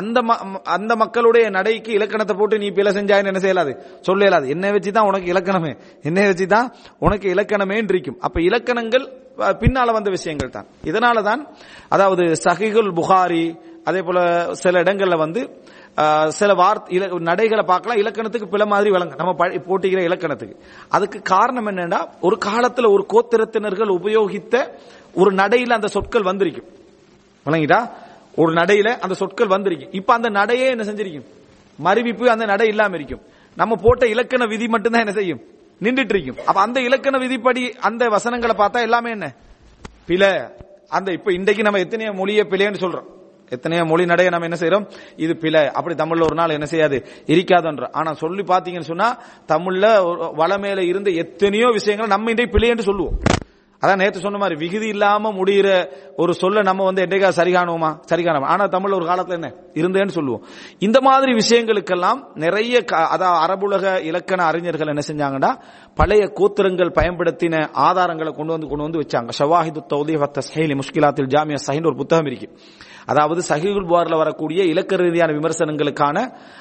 அந்த மக்களுடைய நடைக்கு இலக்கணத்தை போட்டு நீ பிழை செஞ்சாயின்னு என்ன செய்யலாது, சொல்ல இயலாது. என்னை வச்சுதான் உனக்கு இலக்கணமே, என்னை வச்சுதான் உனக்கு இலக்கணமே இருக்கும். அப்ப இலக்கணங்கள் பின்னால வந்த விஷயங்கள் தான். இதனாலதான் அதாவது சஹீஹுல் புகாரி அதே போல சில இடங்கள்ல வந்து சில நடைகளை பார்க்கலாம், இலக்கணத்துக்கு பிழை மாதிரி வழங்க நம்ம போட்டிக்கிற இலக்கணத்துக்கு. அதுக்கு காரணம் என்னன்னா, ஒரு காலத்துல ஒரு கோத்திரத்தினர்கள் உபயோகித்த ஒரு நடையில அந்த சொற்கள் வந்திருக்கும், வழங்கிட்டா ஒரு நடையில அந்த சொற்கள் வந்திருக்கும். இப்ப அந்த நடையே என்ன செஞ்சிருக்கும், மறுவிப்பு அந்த நடை இல்லாம இருக்கும். நம்ம போட்ட இலக்கண விதி மட்டும்தான் என்ன செய்யும், நின்றுட்டு இருக்கும். அப்ப அந்த இலக்கண விதிப்படி அந்த வசனங்களை பார்த்தா எல்லாமே என்ன பிழை. அந்த இப்ப இன்றைக்கு நம்ம எத்தனையோ மொழியை பிழைன்னு சொல்றோம், எத்தனையோ மொழி நடைய நம்ம என்ன செய்யறோம், இது பிழை. அப்படி தமிழ்ல ஒரு நாள் என்ன செய்யாது, இருக்காதுன்ற. ஆனா சொல்லி பாத்தீங்கன்னு சொன்னா தமிழ்ல வளமேல இருந்த எத்தனையோ விஷயங்களை நம்ம இன்றைக்கு பிழை என்று சொல்லுவோம். அதான் நேற்று சொன்ன மாதிரி விகுதி இல்லாம முடிகிற ஒரு சொல்ல நம்ம வந்து என்னைக்கா சரிகாணுமா, ஆனா தமிழ்ல ஒரு காலத்துல என்ன இருந்தேன்னு சொல்லுவோம். இந்த மாதிரி விஷயங்களுக்கெல்லாம் நிறைய அதாவது அரபுலக இலக்கண அறிஞர்கள் என்ன செஞ்சாங்கன்னா, பழைய கோத்திரங்கள் பயன்படுத்தின ஆதாரங்களை கொண்டு வந்து வச்சாங்க. ஷவாஹிது தௌதீஹ் வ தஸ்ஹீல் முஷ்கிலாத்தில் ஜாமியா ஸஹீஹ் ஒரு புத்தகம் இருக்கு. அதாவது சஹீஹுல் புகாரில வரக்கூடிய இலக்க ரீதியான விமர்சனங்களுக்கான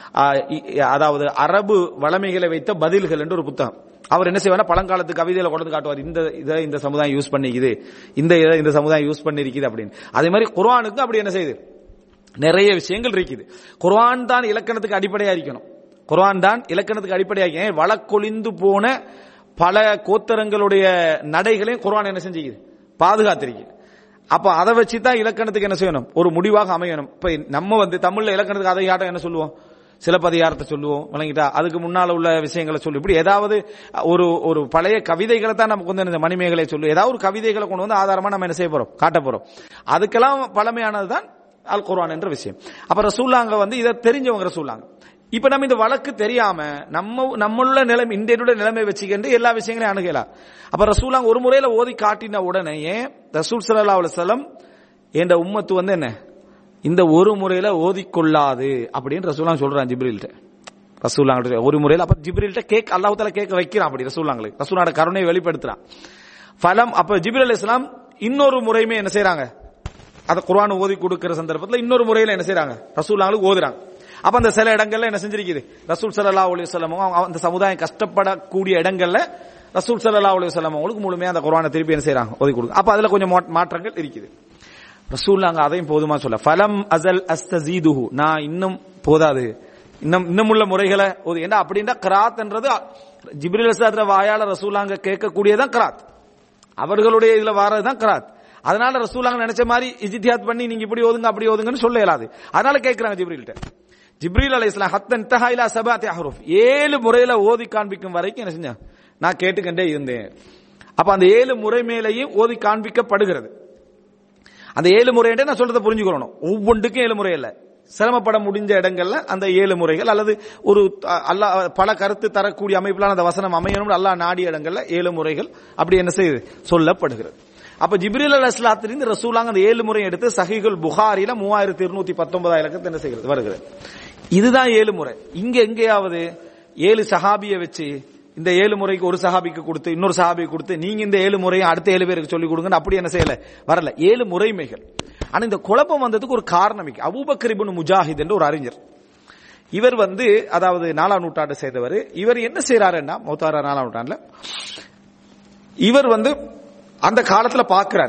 அதாவது அரபு வளமைகளை வைத்த பதில்கள் என்று ஒரு புத்தகம். அவர் என்ன செய்வார், பழங்காலத்து கவிதையில கொண்டு காட்டுவார், இந்த சமுதாயம் யூஸ் பண்ணிக்குது, இந்த சமுதாயம் யூஸ் பண்ணிருக்குது அப்படின்னு. அதே மாதிரி குர்ஆனுக்கு அப்படி என்ன செய்யுது, நிறைய விஷயங்கள் இருக்குது. குர்ஆன் தான் இலக்கணத்துக்கு அடிப்படையா இருக்கணும், குர்ஆன் தான் இலக்கணத்துக்கு அடிப்படையாக. வழக்கொழிந்து போன பல கோத்தரங்களுடைய நடைகளையும் குர்ஆன் என்ன செஞ்சுக்குது, பாதுகாத்திருக்கு. அப்ப அதை வச்சுதான் இலக்கணத்துக்கு என்ன செய்யணும், ஒரு முடிவாக அமையணும். இப்ப நம்ம வந்து தமிழ்ல இலக்கணத்துக்கு அதை யாட்டம் என்ன சொல்லுவோம், சிலப்பதிகாரத்தை சொல்லுவோம், வழங்கிட்டா அதுக்கு முன்னால உள்ள விஷயங்களை சொல்லு, இப்படி ஏதாவது ஒரு பழைய கவிதைகளை தான் நமக்கு வந்து மணிமேகலை சொல்லு, ஏதாவது ஒரு கவிதைகளை கொண்டு வந்து ஆதாரமா நம்ம என்ன செய்ய போறோம், காட்ட போறோம். அதுக்கெல்லாம் பழமையானதுதான் அல் குர்ஆன் என்ற விஷயம். அப்ப ரசூலுல்லாஹ் வந்து இதை தெரிஞ்சவங்க ரசூலுல்லாஹ். இப்ப நம்ம இந்த வழக்கு தெரியாம நம்மளுள்ள நிலைமை இந்தியனுடைய நிலைமை வச்சுக்கிட்டு எல்லா விஷயங்களையும் அணுகலாம். அப்ப ரசூலுல்லாஹ் ஒரு முறையில ஓதி காட்டின உடனே ரசூல் ஸல்லல்லாஹு அலைஹி வஸல்லம் என்ற உம்மத்து வந்து என்ன இந்த ஒரு முறையில ஓதிக்கொள்ளாது அப்படின்னு ரசூலுல்லாஹ் சொல்றான் ஜிப்ரீல்ட்ட. ரசூலுல்லாஹ் ஒரு முறையில அப்ப ஜிப்ரீல்ட்ட அல்லாஹ் தஆலா கேட்க வைக்கிறான். அப்படி ரசூலுல்லாஹ்களுக்கு ரசூலுல்லாஹ்வோட கருணையை வெளிப்படுத்துறான். ஃபலம் அப்ப ஜிப்ரீல் அலைஹிஸ்ஸலாம் இன்னொரு முறையுமே என்ன செய்றாங்க, அத குர்ஆன் ஓதி கொடுக்கிற சந்தர்ப்பத்தில் இன்னொரு முறையில என்ன செய்றாங்க, ரசூலுல்லாஹ்களுக்கு ஓதுறாங்க. அப்ப அந்த சில இடங்கள்ல என்ன செஞ்சிருக்குது, ரசூல் ஸல்லல்லாஹு அலைஹி வஸல்லம் அந்த சமுதாயம் கஷ்டப்படக்கூடிய இடங்கள்ல ரசூல் ஸல்லல்லாஹு அலைஹி வஸல்லம் அவங்களுக்கு முழுமையா அந்த குர்ஆனை திருப்பி என்ன செய்றாங்க, ஓதி கொடுங்க. அப்ப அதுல கொஞ்சம் மாற்றங்கள் இருக்குது. ரசூலுல்லாஹ் அதையும் போதுமா சொல்ல, ஃபலம் அஸல் அஸ்தஸீதுஹு, நான் இன்னும் போதாது, இன்னமுள்ள முறைகளை ஓது. ஏன்னா அப்படின்னா கிராத் என்றது ஜிப்ரீல் அலைஹிஸ்ஸலாம் வாயால ரசூலாங்க கேட்கக்கூடியதான் கிராத், அவர்களுடைய இதுல வரதுதான் கிராத். அதனால ரசூலாங்க நினைச்ச மாதிரி இஜ்திஹாத் பண்ணி நீங்க இப்படி ஓதுங்க அப்படி ஓதுங்கன்னு சொல்ல இயலாது. அதனால கேட்கிறாங்க ஜிப்ரீல்ட்ட. ஜிப்ரீல் அலைஹிஸ்ஸலாம் ஹத்தன் இன்தஹா இலா சபஅத்தி அஹ்ரூஃப், 7 முறையில ஓதி காண்பிக்கும் வரைக்கும் என்ன செஞ்சேன், நான் கேட்டுக்கண்டே இருந்தேன். அப்ப அந்த 7 முறை மேலேயும் ஓதி காண்பிக்கப்படுகிறது. அந்த 7 முறை நான் சொல்றதை புரிஞ்சுக்கணும். ஒவ்வொன்றுக்கும் 7 முறை இல்ல, சிரமப்பட முடிஞ்ச இடங்கள்ல அந்த 7 முறைகள் அல்லது ஒரு அல்லாஹ் பல கருத்து தரக்கூடிய அமைப்பிலான அந்த வசனம் அமையணும் அல்லாஹ் நாடிய இடங்கள்ல 7 முறைகள் அப்படி என்ன செய்யுது சொல்லப்படுகிறது. அப்ப ஜிப்ரீல் அலைஹிஸ்ஸலாத்திலிருந்து ரசூலாங்க அந்த 7 முறை எடுத்து சஹீஹுல் புகாரில 3219 இலக்கத்தை என்ன செய்கிறது வருகிறது. இதுதான் 7 முறை. இங்க எங்கேயாவது 7 சஹாபியை வச்சு இந்த 7 முறைக்கு ஒரு சஹாபிக்கு கொடுத்து இன்னொரு சஹாபிக்கு கொடுத்து நீங்க இந்த 7 முறையை அடுத்த 7 பேருக்கு சொல்லிக் கொடுங்க அப்படி என்ன செய்யல வரல. 7 முறைமைகள். ஆனா இந்த குழப்பம் வந்ததுக்கு ஒரு காரணம். அபூபக்கர் இப்னு முஜாஹித் என்ற ஒரு அறிஞர், இவர் அதாவது 4ஆம் நூற்றாண்டு சேர்ந்தவர். இவர் என்ன செய்யறாருன்னா மௌத்தாரா 4ஆம் நூற்றாண்டுல இவர் அந்த காலத்துல பார்க்கிறார்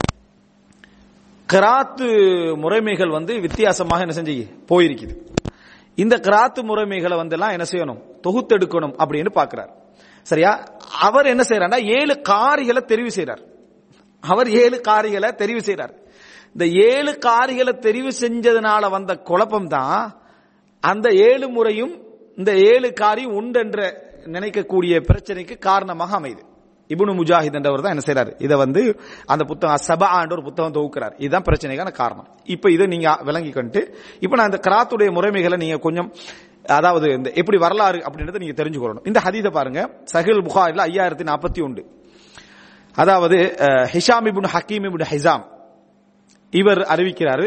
கிராத்து முறைமைகள் வித்தியாசமாக என்ன செஞ்சு போயிருக்குது. இந்த கிராத்து முறைமைகளை எல்லாம் என்ன செய்யணும், தொகுத்தெடுக்கணும் அப்படின்னு பார்க்கிறார். சரியா? அவர் என்ன செய்யறாருன்னா 7 காரிகளை தெரிவு செய்யறார். அவர் 7 காரிகளை தெரிவு செய்யறார். இந்த 7 காரிகளை தெரிவு செஞ்சதுனால வந்த குழப்பம் தான் அந்த 7 முறையும் இந்த 7 காரியம் உண்டு என்ற நினைக்கக்கூடிய பிரச்சனைக்கு காரணமாக அமைது. இப்னு முஜாஹித் என்றவர் தான் என்ன செய்யறாரு, இதை அந்த புத்தகம் சபா என்ற ஒரு புத்தகம் தொகுக்கிறார். இதுதான் பிரச்சனைக்கான காரணம். இப்ப இதை நீங்க விளங்கிக்கிட்டு இப்ப நான் இந்த கிராத்துடைய முறைமைகளை நீங்க கொஞ்சம் அதாவது இந்த எப்படி வரலாறு அப்படின்றத நீங்க தெரிஞ்சுக்கொள்ளணும். இந்த ஹதீஸை பாருங்க, சஹீஹுல் புகாரில 5041. அதாவது Hisham ibn Hakim ibn Hizam இவர் அறிவிக்கிறாரு.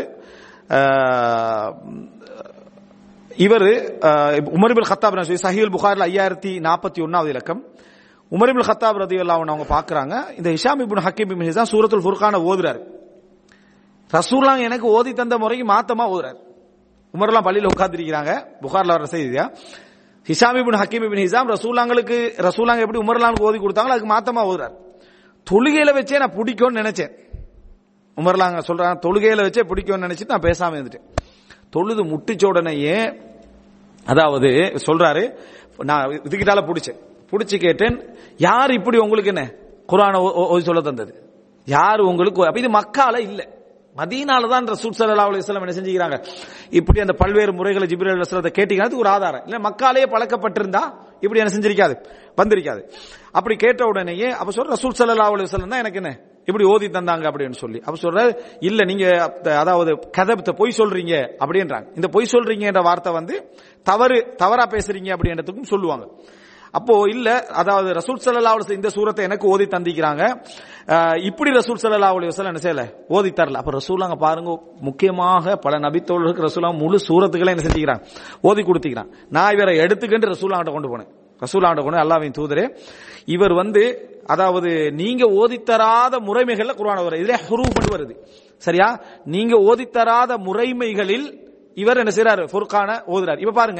இவர் உமர் இப்னு கத்தாப் சஹீஹுல் புகாரில 5041 இலக்கம். உமர் இப்னு கத்தாப் ரலியல்லாஹு அன்ஹு அவங்க பார்க்கறாங்க, இந்த Hisham ibn Hakim ibn Hizam சூரத்துல் ஃபுர்கானை ஓதுறாரு. ரசூலுல்லாஹ் எனக்கு ஓதி தந்த முறைக்கு மாத்தமா ஓதுறாரு. உமர்லாம் பள்ளியில உட்கார்ந்திருக்கிறாங்க, புகார்ல வர செய்தியா. Hisham ibn Hakim ibn Hizam ரசூலுல்லாஹ் எப்படி உமர்லானுக்கு ஓதி கொடுத்தாங்களோ அதுக்கு மாத்தமா ஓதுறாரு. தொழுகையில வச்சே நான் பிடிக்கும்னு நினைச்சேன். உமர்லாங்க சொல்றாங்க, தொழுகையில வச்சே பிடிக்கும்னு நினைச்சிட்டு நான் பேசாம இருந்துட்டேன். தொழுது முட்டிச்ச உடனேயே அதாவது சொல்றாரு, நான் இதுக்கிட்டால புடிச்சு கேட்டேன், யார் இப்படி உங்களுக்கு என்ன குர்ஆனை ஓதி சொல்ல தந்தது, யார் உங்களுக்கு? அப்ப இது மக்கால இல்ல, மதீனால தான் ரசூல் ஸல்லல்லாஹு அலைஹி வஸல்லம் என்ன செஞ்சுக்கிறாங்க, இப்படி அந்த பல்வேறு முறைகளை ஜிப்ரீல் அலைஹிஸ்ஸலாத்தை கேட்டீங்கன்னா ஒரு ஆதாரம் இல்ல. மக்காலேயே பழக்கப்பட்டிருந்தா இப்படி என்ன செஞ்சிருக்காது, வந்திருக்காது. அப்படி கேட்ட உடனேயே அப்ப சொல்ற ரசூல் ஸல்லல்லாஹு அலைஹி வஸல்லம் தான் எனக்கு என்ன இப்படி ஓதி தந்தாங்க அப்படின்னு சொல்லி அப்ப சொல்ற, இல்ல நீங்க அதாவது கதபத்தை பொய் சொல்றீங்க அப்படின்றாங்க. இந்த பொய் சொல்றீங்க என்ற வார்த்தை தவறா பேசுறீங்க அப்படின்றதுக்கும் சொல்லுவாங்க. அப்போ இல்ல, அதாவது ரசூல் ஸல்லல்லாஹு அலைஹி வஸல்லம் இந்த சூரத்தை எனக்கு ஓதி தந்திக்கிறாங்க, இப்படி ரசூல் ஸல்லல்லாஹு அலைஹி வஸல்லம் என்ன செய்யல ஓதி தரல. அப்ப ரசூலுல்லாஹ் பாருங்க, முக்கியமாக பல நபித்தோழர்களுக்கு ரசூலுல்லாஹ் முழு சூரத்துக்களை என்ன செஞ்சுக்கிறாங்க ஓதி கொடுத்திக்கிறாங்க. நான் இவரை எடுத்துக்கிட்டு ரசூலுல்லாஹ்ட்ட கொண்டு போனேன். ரசூலுல்லாஹ்ட்ட கொண்டு, அல்லாஹ்வின் தூதரே, இவர் அதாவது நீங்க ஓதித்தராத முறைமைகள்ல குர்ஆன் வருது, இதுல ஹுரூஃப் வருது. சரியா? நீங்க ஓதித்தராத முறைமைகளில் இவர் என்ன செய்யறாரு, ஃபுர்கானை ஓதுறாரு. இப்ப பாருங்க,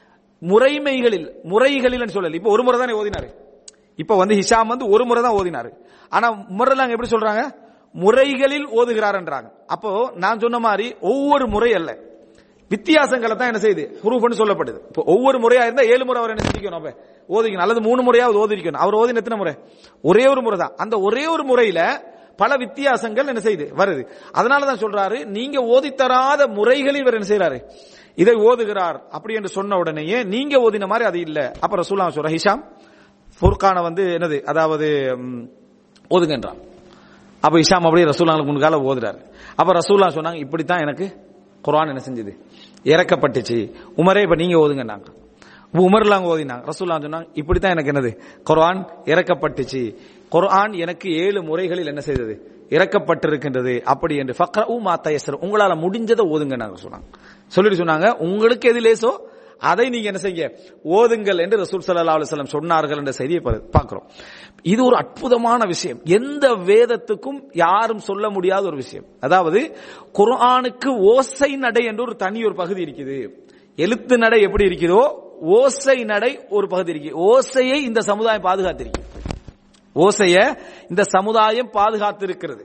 முறைகளில் சொல்லல. இப்ப ஒரு முறை தான் ஓதினாரு. இப்ப ஹிஷாம் ஒரு முறை தான் ஓதினாரு. ஆனா உமர்லாம் எப்படி சொல்றாங்க, முறைகளில் ஓதுகிறார்ன்றாங்க. அப்போ நான் சொன்ன மாதிரி ஒவ்வொரு முறை அல்ல, வித்தியாசங்களை தான் என்ன செய்யுது ஹுரூஃப்னு சொல்லப்படுது. இப்போ ஒவ்வொரு முறையா இருந்தா 7 முறை அவர் என்ன செஞ்சிக்கணும், அப்ப ஓதிக்கணும், அல்லது 3 முறையாவது ஓதிக்கணும். அவர் ஓதின எத்தனை முறை? ஒரே ஒரு முறை தான். அந்த ஒரே ஒரு முறையில பல வித்தியாசங்கள் என்ன செய்யுது வருது. அதனாலதான் சொல்றாரு, நீங்க ஓதித்தராத முறைகளில் இவர் என்ன செய்யறாரு, இதை ஓதுகிறார் அப்படி என்று சொன்ன உடனேயே நீங்க ஓதின மாதிரி அது இல்ல. அப்ப ரசூலுல்லாஹ் சொல்ற, ஹிஷாம் ஃபுர்கானை என்னது அதாவது ஓதுங்கன்றான். அப்ப ஹிஷாம் அப்படியே ரசூலுல்லாஹ்க்கு முன்கால ஓதுறாரு. அப்ப ரசூலுல்லாஹ் சொன்னாங்க, இப்படித்தான் எனக்கு குர்ஆன் என்ன செஞ்சது இறக்கப்பட்டுச்சு, உமரே இப்ப நீங்க ஓதுங்கன்னாங்க. உமர்லாம் ஓதினாங்க. ரசூலுல்லாஹ் சொன்னாங்க, இப்படித்தான் எனக்கு என்னது குர்ஆன் இறக்கப்பட்டுச்சு, குர்ஆன் எனக்கு 7 முறைகளில் என்ன செய்தது இறக்கப்பட்டிருக்கின்றது அப்படி என்று. ஃபக்ரஉ மா தயஸ்ஸர், உங்களால முடிஞ்சதை ஓதுங்க நாங்க சொன்னாங்க. சொல்லிட்டு சொன்னாங்க, உங்களுக்கு எது லேசோ அதை நீங்க என்ன செய்ய ஓதுங்கள் என்று ரசூல் ஸல்லல்லாஹு அலைஹி வஸல்லம் சொன்னார்கள் என்ற செய்தியை பார்க்கிறோம். இது ஒரு அற்புதமான விஷயம், எந்த வேதத்துக்கும் யாரும் சொல்ல முடியாத ஒரு விஷயம். அதாவது குர்ஆனுக்கு ஓசை நடை என்று ஒரு தனி ஒரு பகுதி இருக்குது. எழுத்து நடை எப்படி இருக்குதோ ஓசை நடை ஒரு பகுதி இருக்கு. ஓசையை இந்த சமுதாயம் பாதுகாத்திருக்கு, ஓசைய இந்த சமுதாயம் பாதுகாத்திருக்கிறது.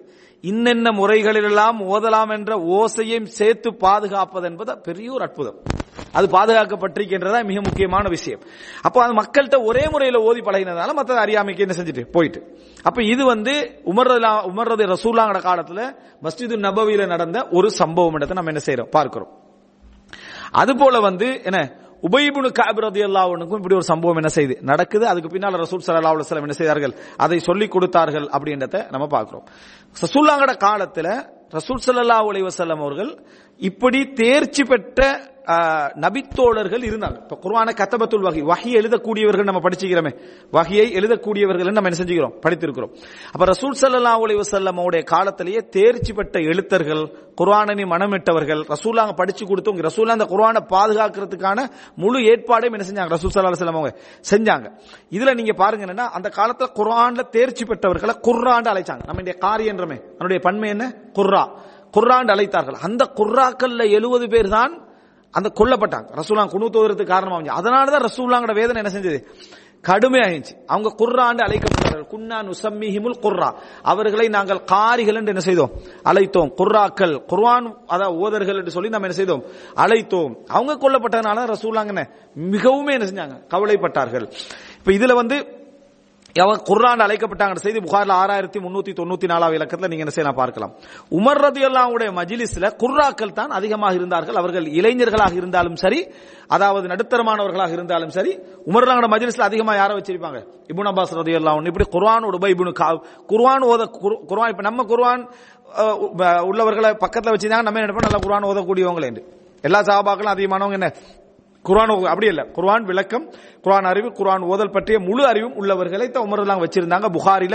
இன்னென்ன முறைகளிலெல்லாம் ஓதலாம் என்ற ஓசையும் சேர்த்து பாதுகாப்பது என்பது பெரிய ஒரு அற்புதம். அது பாதுகாக்கப்பட்டிருக்கின்றதா மிக முக்கியமான விஷயம். அப்போ அது மக்கள்கிட்ட ஒரே முறையில் ஓதி பழகினதால மற்ற அறியாமைக்கு என்ன செஞ்சுட்டு போயிட்டு. அப்ப இது உமர் ரசூலுல்லாஹ் காலத்துல மஸ்ஜிது நபவியில நடந்த ஒரு சம்பவம் இடத்தை நம்ம என்ன செய்யறோம் பார்க்கிறோம். அது போல என்ன உபய் இப்னு கஅப் ரலியல்லாஹு அன்ஹுக்கும் இப்படி ஒரு சம்பவம் என்ன செய்து நடக்குது. அதுக்கு பின்னால ரசூல் ஸல்லல்லாஹு அலைஹி வஸல்லம் என்ன செய்தார்கள், அதை சொல்லிக் கொடுத்தார்கள் அப்படின்றத நம்ம பார்க்கிறோம். ரசூலுல்லாஹ்வோட காலத்துல ரசூல் ஸல்லல்லாஹு அலைஹி வஸல்லம் அவர்கள் இப்படி தேர்ச்சி பெற்ற நபித்தோழர்கள் இருந்தாங்க. இப்ப குர்ஆனை கதபத்துல் வஹி எழுதக்கூடியவர்கள் நம்ம படிச்சுக்கிறோமே, வஹியை எழுதக்கூடியவர்கள் நம்ம என்ன செஞ்சுக்கிறோம் படித்திருக்கிறோம். அப்ப ரசூல் ஸல்லல்லாஹு அலைஹி வஸல்லம் அவருடைய காலத்திலேயே தேர்ச்சி பெற்ற எழுத்தர்கள், குர்ஆனை மனமிட்டவர்கள் ரசூலுல்லாஹ் படிச்சு கொடுத்தவங்க. ரசூலுல்லாஹ் அந்த குர்ஆனை பாதுகாக்கிறதுக்கான முழு ஏற்பாடையும் என்ன செஞ்சாங்க, ரசூல் ஸல்லல்லாஹு அலைஹி வஸல்லம் அவங்க செஞ்சாங்க. இதுல நீங்க பாருங்க என்னன்னா, அந்த காலத்துல குர்ஆன்ல தேர்ச்சி பெற்றவர்களை குர்ஆன் அழைச்சாங்க. நம்ம இந்த காரி என்றமே அதனுடைய பன்மை என்ன, குர்ஆன் அழைத்தார்கள். அந்த குர்ஆக்கள்ல 70 பேர் தான் அந்த கொல்லப்பட்டாங்க. ரசூலுல்லாஹ் குனூத் ஓதுறதுக்கு காரணமாக. அதனாலதான் ரசூலுல்லாஹ்வோட வேதனை என்ன செஞ்சது, கடுமையாகிச்சு. அவங்க குர்ஆன் அழைக்கப்பட்டார்கள். குன்னா நுஸம்மிஹிமுல் குர்ஆ, அவர்களை நாங்கள் காரிகள் என்று என்ன செய்தோம் அழைத்தோம். குர்ஆக்கள் குர்ஆன் அதாவது ஓதர்கள் என்று சொல்லி நம்ம என்ன செய்தோம் அழைத்தோம். அவங்க கொல்லப்பட்டதனால ரசூலுல்லாஹ் மிகவும் என்ன செஞ்சாங்க, கவலைப்பட்டார்கள். இப்ப இதுல குர்ஆன் அழைக்கப்பட்டாங்க செய்தி புகாரில் 6394 இலக்கத்துல நீங்க என்ன செய்யலாம் பார்க்கலாம். உமர் ரலியல்லாஹுடைய மஜ்லிஸ்ல குர்ஆக்கள் தான் அதிகமாக இருந்தார்கள். அவர்கள் இளைஞர்களாக இருந்தாலும் சரி, அதாவது நடுத்தரமானவர்களாக இருந்தாலும் சரி, உமர் ரலியல்லாஹுடைய மஜ்லிஸ்ல அதிகமாக யாரை வச்சிருப்பாங்க, இப்னு அப்பாஸ் ரலியல்லாஹு அன்ஹு. இப்படி குர்ஆனோட உபய் இப்னு கஅப் குர்ஆன் இப்ப நம்ம குர்ஆன் உள்ளவர்களை பக்கத்துல வச்சிருந்தாங்க, நம்ம என்ன நினைப்போம் நல்லா குர்ஆன் ஓதக்கூடியவங்களே என்று. எல்லா சஹாபாக்களும் அதிகமானவங்க என்ன குர்ஆன் அப்படி இல்ல, குர்ஆன் விளக்கம், குர்ஆன் அறிவு, குர்ஆன் ஓதல் பற்றிய முழு அறிவும் உள்ளவர்களை தான் உமர் ரலியல்லாஹு வச்சிருந்தாங்க. புகாரில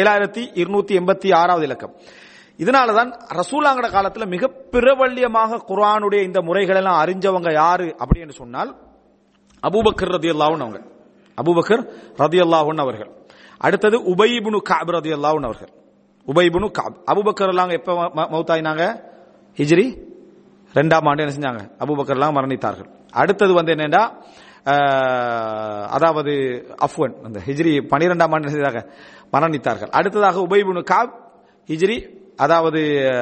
7286 இலக்கம். இதனாலதான் ரசூலுல்லாஹ் காலத்துல மிக பிரபல்யமாக குர்ஆனுடைய இந்த முறைகள் எல்லாம் அறிஞ்சவங்க யாரு அப்படின்னு சொன்னால் அபூபக்கர் ரலியல்லாஹு அன்ஹு. அபூபக்கர் ரலியல்லாஹு அன்ஹு அவர்கள். அடுத்தது உபய் இப்னு கஅப் ரலியல்லாஹு அன்ஹு அவர்கள். உபய் இப்னு கஅப். அபூபக்கர் ரலியல்லாஹு எப்ப மௌத்தாயினாங்க, ஹிஜ்ரி 2ஆம் ஆண்டு என்ன செஞ்சாங்க, அபூபக்கர் எல்லாம் மரணித்தார்கள். அடுத்தது என்னன்னா, அதாவது அஃப்வன் அந்த ஹிஜ்ரி 12ஆம் ஆண்டு செய்தாக மரணித்தார்கள். அடுத்ததாக உபய் இப்னு கஅப் ஹிஜ்ரி அதாவது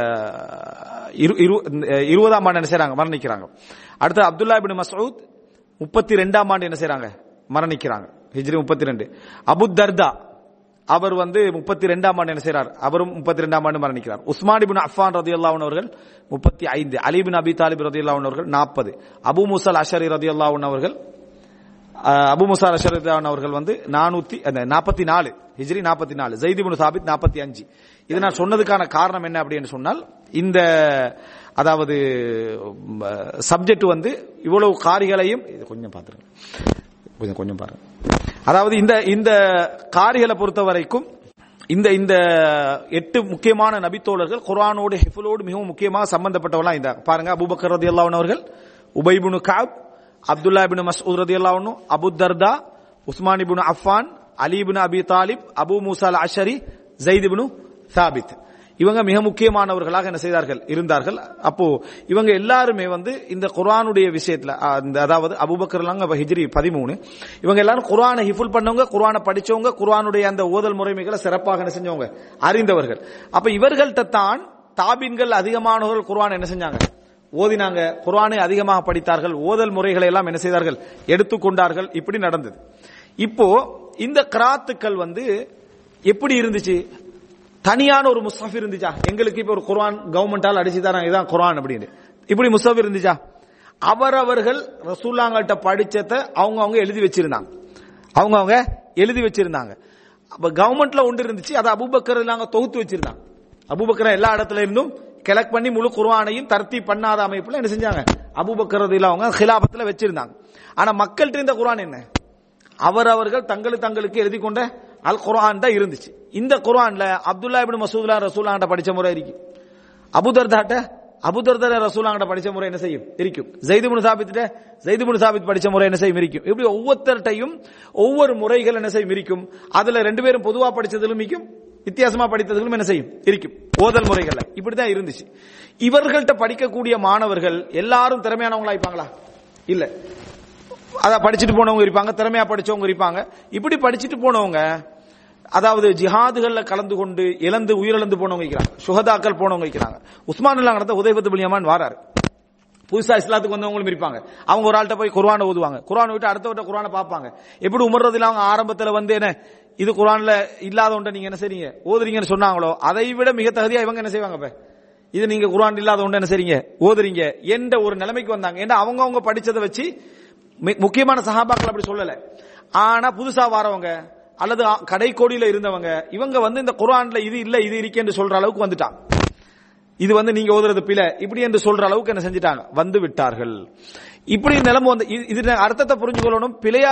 20ஆம் ஆண்டு என்ன செய்றாங்க மரணிக்கிறாங்க. அடுத்து அப்துல்லா இப்னு மஸ்ஊத் 32ஆம் ஆண்டு என்ன செய்றாங்க மரணிக்கிறாங்க, ஹிஜ்ரி 32. அபு தர்தா அவர் 32ஆம் ஆண்டு என்ன செய்றார், அவரும் 32ஆம் ஆண்டு மரணிக்கிறார். உஸ்மான் இப்னு அஃபான் ரலியல்லாஹு அன்ஹு அவர்கள் 35, அலி இப்னு அபி தாலிப் ரலியல்லாஹு அன்ஹு அவர்கள் 40, அபூ மூஸா அல்-அஷ்அரி ரலியல்லாஹு அன்ஹு அவர்கள் அபூ மூஸா அல்-அஷ்அரி ரலியல்லாஹு அன்ஹு அவர்கள் 444 ஹிஜ்ரி 44, ஸைத் இப்னு சாபித் 45. இது நான் சொன்னதுக்கான காரணம் என்ன அப்படின்னு சொன்னால், இந்த அதாவது சப்ஜெக்ட் இவ்வளவு காரிகளையும் கொஞ்சம் பாத்துருங்க, கொஞ்சம் பாருங்க. அதாவது இந்த காரிகளை பொறுத்த வரைக்கும் இந்த 8 முக்கியமான நபித்தோழர்கள் குர்ஆனோடு ஹிஃபுலோடு மிகவும் முக்கியமாக சம்பந்தப்பட்டவர்களா இந்த பாருங்க. அபூபக்கர் ரலியல்லாஹு அன்ஹு அவர்கள், உபய் இப்னு கஅப், அப்துல்லா இப்னு மஸ்ஊத் ரலியல்லாஹு அன்ஹு, Abu Darda, Uthman ibn Affan, Ali ibn Abi Talib, Abu Musa al Ashari, Zayd ibn Thabit. இவங்க மிக முக்கியமானவர்களாக என்ன செய்தார்கள் இருந்தார்கள். அப்போ இவங்க எல்லாருமே இந்த குர்ஆனுடைய விஷயத்துல அதாவது அபூபக்கர் ஹிஜ்ரி 13, இவங்க எல்லாரும் குர்ஆனை ஹிஃபுல் பண்ணவங்க, குர்ஆனை படிச்சவங்க, குர்ஆனுடைய அந்த ஓதல் முறைமைகளை சிறப்பாக என்ன செஞ்சவங்க அறிந்தவர்கள். அப்ப இவர்கள்ட்ட தான் தாபீன்கள் அதிகமானவர்கள் குர்ஆனை என்ன செஞ்சாங்க ஓதினாங்க, குர்ஆனை அதிகமாக படித்தார்கள், ஓதல் முறைகளை எல்லாம் என்ன செய்தார்கள் எடுத்துக்கொண்டார்கள். இப்படி நடந்தது. இப்போ இந்த கிராத்துக்கள் எப்படி இருந்துச்சு, தனியான ஒரு முஸ்ஹப் இருந்துச்சா, எங்களுக்கு இப்ப ஒரு குர்ஆன் கவர்மெண்டால் அடிச்சு தராங்க இதான் குர்ஆன் அப்படின்னு, இப்படி முஸ்ஹப் இருந்துச்சா? அவர்கள் ரசூலுல்லாஹ்கிட்ட படிச்சதை அவங்க எழுதி வச்சிருந்தாங்க, அவங்க எழுதி வச்சிருந்தாங்க. அப்ப கவர்மெண்ட்ல ஒன்று இருந்துச்சு, அதை அபூபக்கர் தொகுத்து வச்சிருந்தாங்க. அபூபக்கர் எல்லா இடத்துல இருந்தும் கலெக்ட் பண்ணி முழு குர்ஆனையும் தர்த்தீப் பண்ணாத அமைப்புல என்ன செஞ்சாங்க, அபூபக்கர் ரலியல்லாஹு அன்ஹு ஹிலாபத்துல வச்சிருந்தாங்க. ஆனா மக்கள்கிட்ட இந்த குர்ஆன் என்ன, அவர்கள் தங்களுக்கு எழுதி கொண்ட அல் குர்ஆன் தான் இருந்துச்சு. இந்த குர்ஆன்ல அப்துல்லா இப்னு மஸ்ஊத் ரசூலுல்லாஹ்ட்ட படிச்ச முறை இருக்கு, அபூ தர்தா ரசூலுல்லாஹ்ட்ட படிச்ச முறை என்ன செய்யும் இருக்கும், ஸைத் இப்னு சாபித் படிச்ச முறை என்ன செய்யும் இருக்கும். இப்படி ஒவ்வொருத்தர்ட்டையும் ஒவ்வொரு முறைகள் என்ன செய்யும் இருக்கும். அதுல 2 பேரும் பொதுவா படிச்சதிலும் இருக்கும், வித்தியாசமா படித்ததிலும் என்ன செய்யும் இருக்கும் ஓதல் முறைகள்ல. இப்படிதான் இருந்துச்சு. இவர்கள்ட்ட படிக்கக்கூடிய மாணவர்கள் எல்லாரும் திறமையானவங்களா இருப்பாங்களா? இல்ல, அத படிச்சுட்டு போனவங்க இருப்பாங்க, திறமையா படிச்சவங்க இருப்பாங்க. இப்படி படிச்சுட்டு போனவங்க அதாவது ஜிஹாதுகள்ல கலந்து கொண்டு உயிரிழந்து போனவங்க இருக்கிறாங்க, சுஹதாக்கள் போனவங்க இருக்கிறாங்க. உஸ்மான் அல்லாஹ் நடந்த உதைபத் பின் யமான் வாராரு. புதுசா இஸ்லாத்துக்கு வந்தவங்களும் இருப்பாங்க. அவங்க ஒரு ஆள்கிட்ட போய் குர்ஆனை ஓதுவாங்க, குர்ஆனை விட்டு அடுத்தவட்ட குர்ஆனை பார்ப்பாங்க. எப்படி உமர் ரலியல்லாஹு அன்ஹு ஆரம்பத்துல வந்து என்ன இது குர்ஆன்ல இல்லாத ஒன்றை நீங்க என்ன செய்றீங்க ஓதுறீங்கன்னு சொன்னாங்களோ, அதை விட மிக தகுதியா இவங்க என்ன செய்வாங்க, இது நீங்க குர்ஆன் இல்லாத ஒன்றை என்ன செய்றீங்க ஓதுறீங்க என்ற ஒரு நிலைமைக்கு வந்தாங்க. ஏன்னா அவங்க படிச்சதை வச்சு முக்கியமான சஹாபாக்கள் அப்படி சொல்லல. ஆனா புதுசா வரவங்க அல்லது கடைக்கோடியில இருந்தவங்க இவங்க வந்து இந்த குர்ஆன்ல இது இல்ல இது இருக்கேன்னு சொல்ற அளவுக்கு வந்துட்டாங்க. இது வந்து நீங்க ஓதுறது பிழை இப்படி என்று சொல்ற அளவுக்கு என்ன செஞ்சிட்டாங்க, வந்து விட்டார்கள். இப்படி நிலைமை வந்து இது அர்த்தத்தை புரிஞ்சுக்கொள்ளணும். பிழையா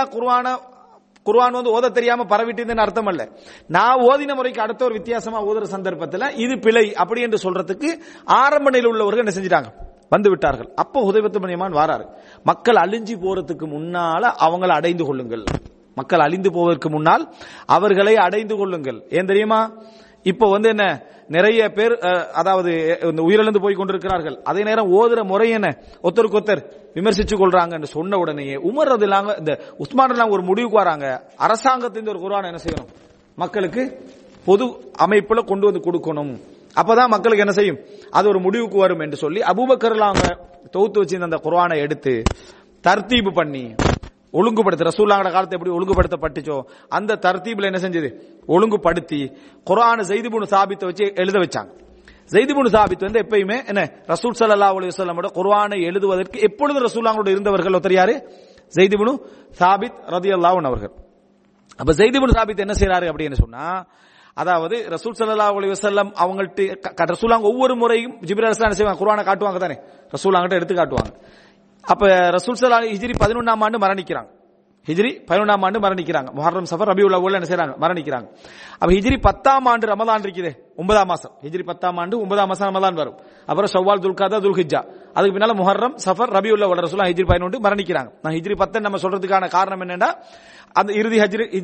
குர்ஆன் வந்து ஓத தெரியாம பரவிட்டு அர்த்தம் அல்ல. நான் ஓதின முறைக்கு அடுத்த ஒரு வித்தியாசமா ஓதுற சந்தர்ப்பத்தில் இது பிழை அப்படி என்று சொல்றதுக்கு ஆரம்ப நிலையில் உள்ளவர்கள் என்ன செஞ்சிட்டாங்க, வந்து விட்டார்கள். அப்போ ஹுதைபத் பின் யமான் வாராரு. மக்கள் அழிஞ்சு போறதுக்கு முன்னால அவங்களை அடைந்து கொள்ளுங்கள், மக்கள் அழிந்து போவதற்கு முன்னால் அவர்களை அடைந்து கொள்ளுங்கள். ஏன் தெரியுமா, இப்போ வந்து என்ன நிறைய பேர் அதாவது உயிரிழந்து போய் கொண்டிருக்கிறார்கள். அதே நேரம் ஓதுற முறை என்ன ஒருத்தருக்கு ஒருத்தர் விமர்சிச்சு கொள்றாங்க என்று சொன்ன உடனேயே உமர் ரலியல்லாஹு அன்ஹு இந்த உஸ்மான் ரலியல்லாஹு ஒரு முடிவுக்கு வராங்க. அரசாங்கத்தின் ஒரு குர்ஆனை என்ன செய்யணும், மக்களுக்கு பொது அமைப்புல கொண்டு வந்து கொடுக்கணும். அப்பதான் மக்களுக்கு என்ன செய்யும், அது ஒரு முடிவுக்கு வரும் என்று சொல்லி அபூபக்கர் ரலியல்லாஹு அன்ஹு தொகுத்து வச்சிருந்த அந்த குர்ஆனை எடுத்து தர்தீபு பண்ணி ஒழுங்குபடுத்த, ரசூலுல்லாஹி காலத்தை எப்படி ஒழுங்குபடுத்தப்பட்டுச்சோ அந்த தர்தீப்ல என்ன செஞ்சது, ஒழுங்குபடுத்தி குர்ஆன் ஸைத் இப்னு சாபித்தை வச்சு எழுத வச்சாங்க. ஸைத் இப்னு சாபித் வந்து எப்பயுமே என்ன ரசூல் ஸல்லல்லாஹு அலைஹி வஸல்லமோட குர்ஆனை எழுதுவதற்கு எப்பொழுது ரசூலுல்லாஹோட இருந்தவர்கள் ஒருத்தர் யாரு, ஸைத் இப்னு சாபித் ரலியல்லாஹு அன்ஹு அவர்கள். அப்ப ஸைத் இப்னு சாபித் என்ன செய்யறாரு அப்படின்னு சொன்னா, அதாவது ரசூல் ஸல்லல்லாஹு அலைஹி வஸல்லம் அவங்கள்ட்ட ரசூலுல்லாஹ் ஒவ்வொரு முறையும் ஜிப்ரீல் அலைஹிஸ்ஸலாம் என்ன செய்வாங்க, குர்ஆனை காட்டுவாங்க தானே, ரசூலுல்லாஹ்கிட்ட எடுத்து காட்டுவாங்க. அப்ப ரசூல் ஸல்லல்லாஹு ஹிஜ்ரி 11ஆம் ஆண்டு மரணிக்கிறாங்க. ஹிஜ்ரி 11ஆம் ஆண்டு மரணிக்கிறாங்க. முஹர்ரம் சஃபர் ரபியுல் அவ்வல் என்ன செய்றாங்க, மரணிக்கிறாங்க. அப்ப ஹிஜ்ரி 10ஆம் ஆண்டு ரமலான் இருக்குது 9ஆம் மாசம், ஹிஜ்ரி 10ஆம் ஆண்டு 9ஆம் மாசம் ரமலான் வரும். அப்புறம் ஷவ்வால், துல்காதா, துல்ஹிஜ்ஜா, அதுக்கு பின்னால முஹர்ரம் சஃபர் ரபியுல் அவ்வல். ரசூலுல்லாஹ் ஹிஜ்ரி 11 மரணிக்கிறாங்க. நான் ஹிஜ்ரி 10 நம்ம சொல்றதுக்கான காரணம் என்னன்னா, அந்த இறுதி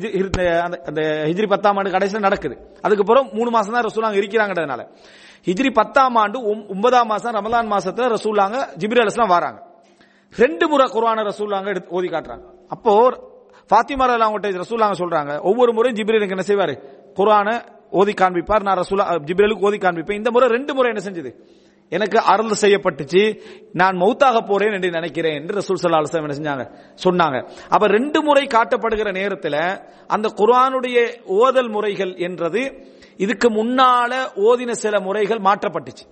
அந்த ஹிஜ்ரி 10ஆம் ஆண்டு கடைசியில் நடக்குது. அதுக்கப்புறம் 3 மாசம் தான் ரசூலுல்லாஹ் இருக்கிறாங்கன்றதுனால ஹிஜ்ரி 10ஆம் ஆண்டு 9ஆம் மாசம் ரமலான் மாசத்துல ரசூலுல்லாஹ் ஜிப்ரீல் அலைஹிஸ்ஸலாம் வராங்க. 2 முறை குர்ஆனை ரசூலுல்லாஹ் எடுத்து ஓதி காட்டுறாங்க. அப்போ ஃபாத்திமா ரலியல்லாஹு அன்ஹா ரசூலுல்லாஹ் சொல்றாங்க, ஒவ்வொரு முறையும் ஜிப்ரீல் என்ன செய்வாரு, குர்ஆனை ஓதி காண்பிப்பார், நான் ஜிப்ரீலுக்கு ஓதி காண்பிப்பேன். இந்த முறை 2 முறை என்ன செஞ்சது, எனக்கு அருள் செய்யப்பட்டுச்சு, நான் மௌத்தாக போறேன் என்று நினைக்கிறேன் என்று ரசூல் ஸல்லல்லாஹு அலைஹி வஸல்லம் என்ன செஞ்சாங்க, சொன்னாங்க. அப்ப 2 முறை காட்டப்படுகிற நேரத்தில் அந்த குர்ஆனுடைய ஓதல் முறைகள் என்றது இதுக்கு முன்னால ஓதின சில முறைகள் மாற்றப்பட்டுச்சு.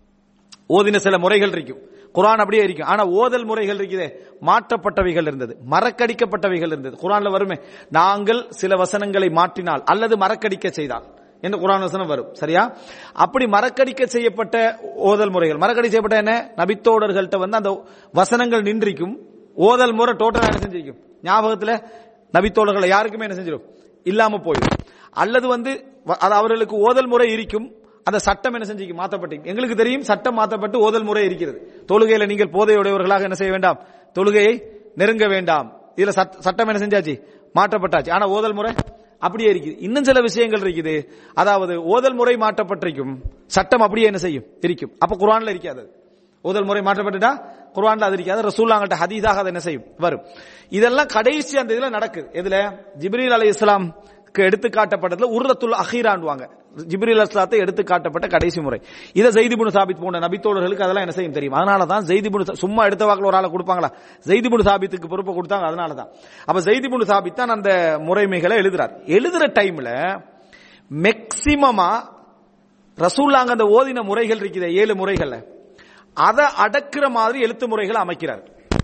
ஓதின சில முறைகள் இருக்கும், குர்ஆன் அப்படியே இருக்கும். ஆனா ஓதல் முறைகள் இருக்குதே மாற்றப்பட்டவைகள் இருந்தது, மறக்கடிக்கப்பட்டவைகள் இருந்தது. குர்ஆன்ல வருமே, நாங்கள் சில வசனங்களை மாற்றினால் அல்லது மறக்கடிக்க செய்தால் என்று குர்ஆன் வசனம் வரும், சரியா? அப்படி மறக்கடிக்க செய்யப்பட்ட ஓதல் முறைகள், மறக்கடி செய்யப்பட்ட என்ன, நபித்தோடர்கள்ட்ட வந்து அந்த வசனங்கள் நின்றிருக்கும், ஓதல் முறை டோட்டலா என்ன செஞ்சிருக்கும், ஞாபகத்துல நபித்தோடர்கள் யாருக்குமே என்ன செஞ்சிடும், இல்லாம போயிடும். அல்லது வந்து அவர்களுக்கு ஓதல் முறை இருக்கும், அந்த சட்டம் என்ன செஞ்சு மாற்றப்பட்டு, எங்களுக்கு தெரியும் சட்டம் மாற்றப்பட்டு ஓதல் முறை இருக்கிறது. தொழுகையில நீங்கள் போதையுடையவர்களாக என்ன செய்ய வேண்டாம், தொழுகையை நெருங்க வேண்டாம், இதுல சட்டம் என்ன செஞ்சாச்சு, மாற்றப்பட்டாச்சு. ஆனா ஓதல் முறை அப்படியே இருக்குது. இன்னும் சில விஷயங்கள் இருக்குது, அதாவது ஓதல் முறை மாற்றப்பட்டிருக்கும், சட்டம் அப்படியே என்ன செய்யும், இருக்கும். அப்ப குர்ஆன்ல இருக்காது, ஓதல் முறை மாற்றப்பட்டுட்டா குர்ஆன்ல அது இருக்காது, ரசூலுல்லாஹ்கிட்ட ஹதீஸாக அது என்ன செய்யும், வரும். இதெல்லாம் கடைசி அந்த இதுல நடக்குது. இதுல ஜிப்ரீல் அலைஹிஸ்ஸலாம் எடுத்து காட்டப்பட்டதுல உர்ரத்துல் அஹீரான்வாங்க, ஜிப்ரீல் அலைஹிஸ்ஸலாத்தை எடுத்து காட்டப்பட்ட கடைசி முறை. இதை ஸைத் இப்னு சாபித் போன்ற நபித்தோழர்களுக்கு அதெல்லாம் என்ன செய்யும் தெரியும். அதனால தான் ஸைத் இப்னு சும்மா எடுத்த வாக்குல ஒரு ஆளை கொடுப்பாங்களா, ஸைத் இப்னு சாபித்துக்கு பொறுப்பை கொடுத்தாங்க. அதனால தான் அப்ப ஸைத் இப்னு சாபித் தான் அந்த முறைமைகளை எழுதுறார். எழுதுற டைம்ல மேக்சிமமா ரசூலுல்லாஹ் அந்த ஓதின முறைகள் இருக்குது 7 முறைகள்ல அதை அடக்குற மாதிரி எழுத்து முறைகளை அமைக்கிறார்.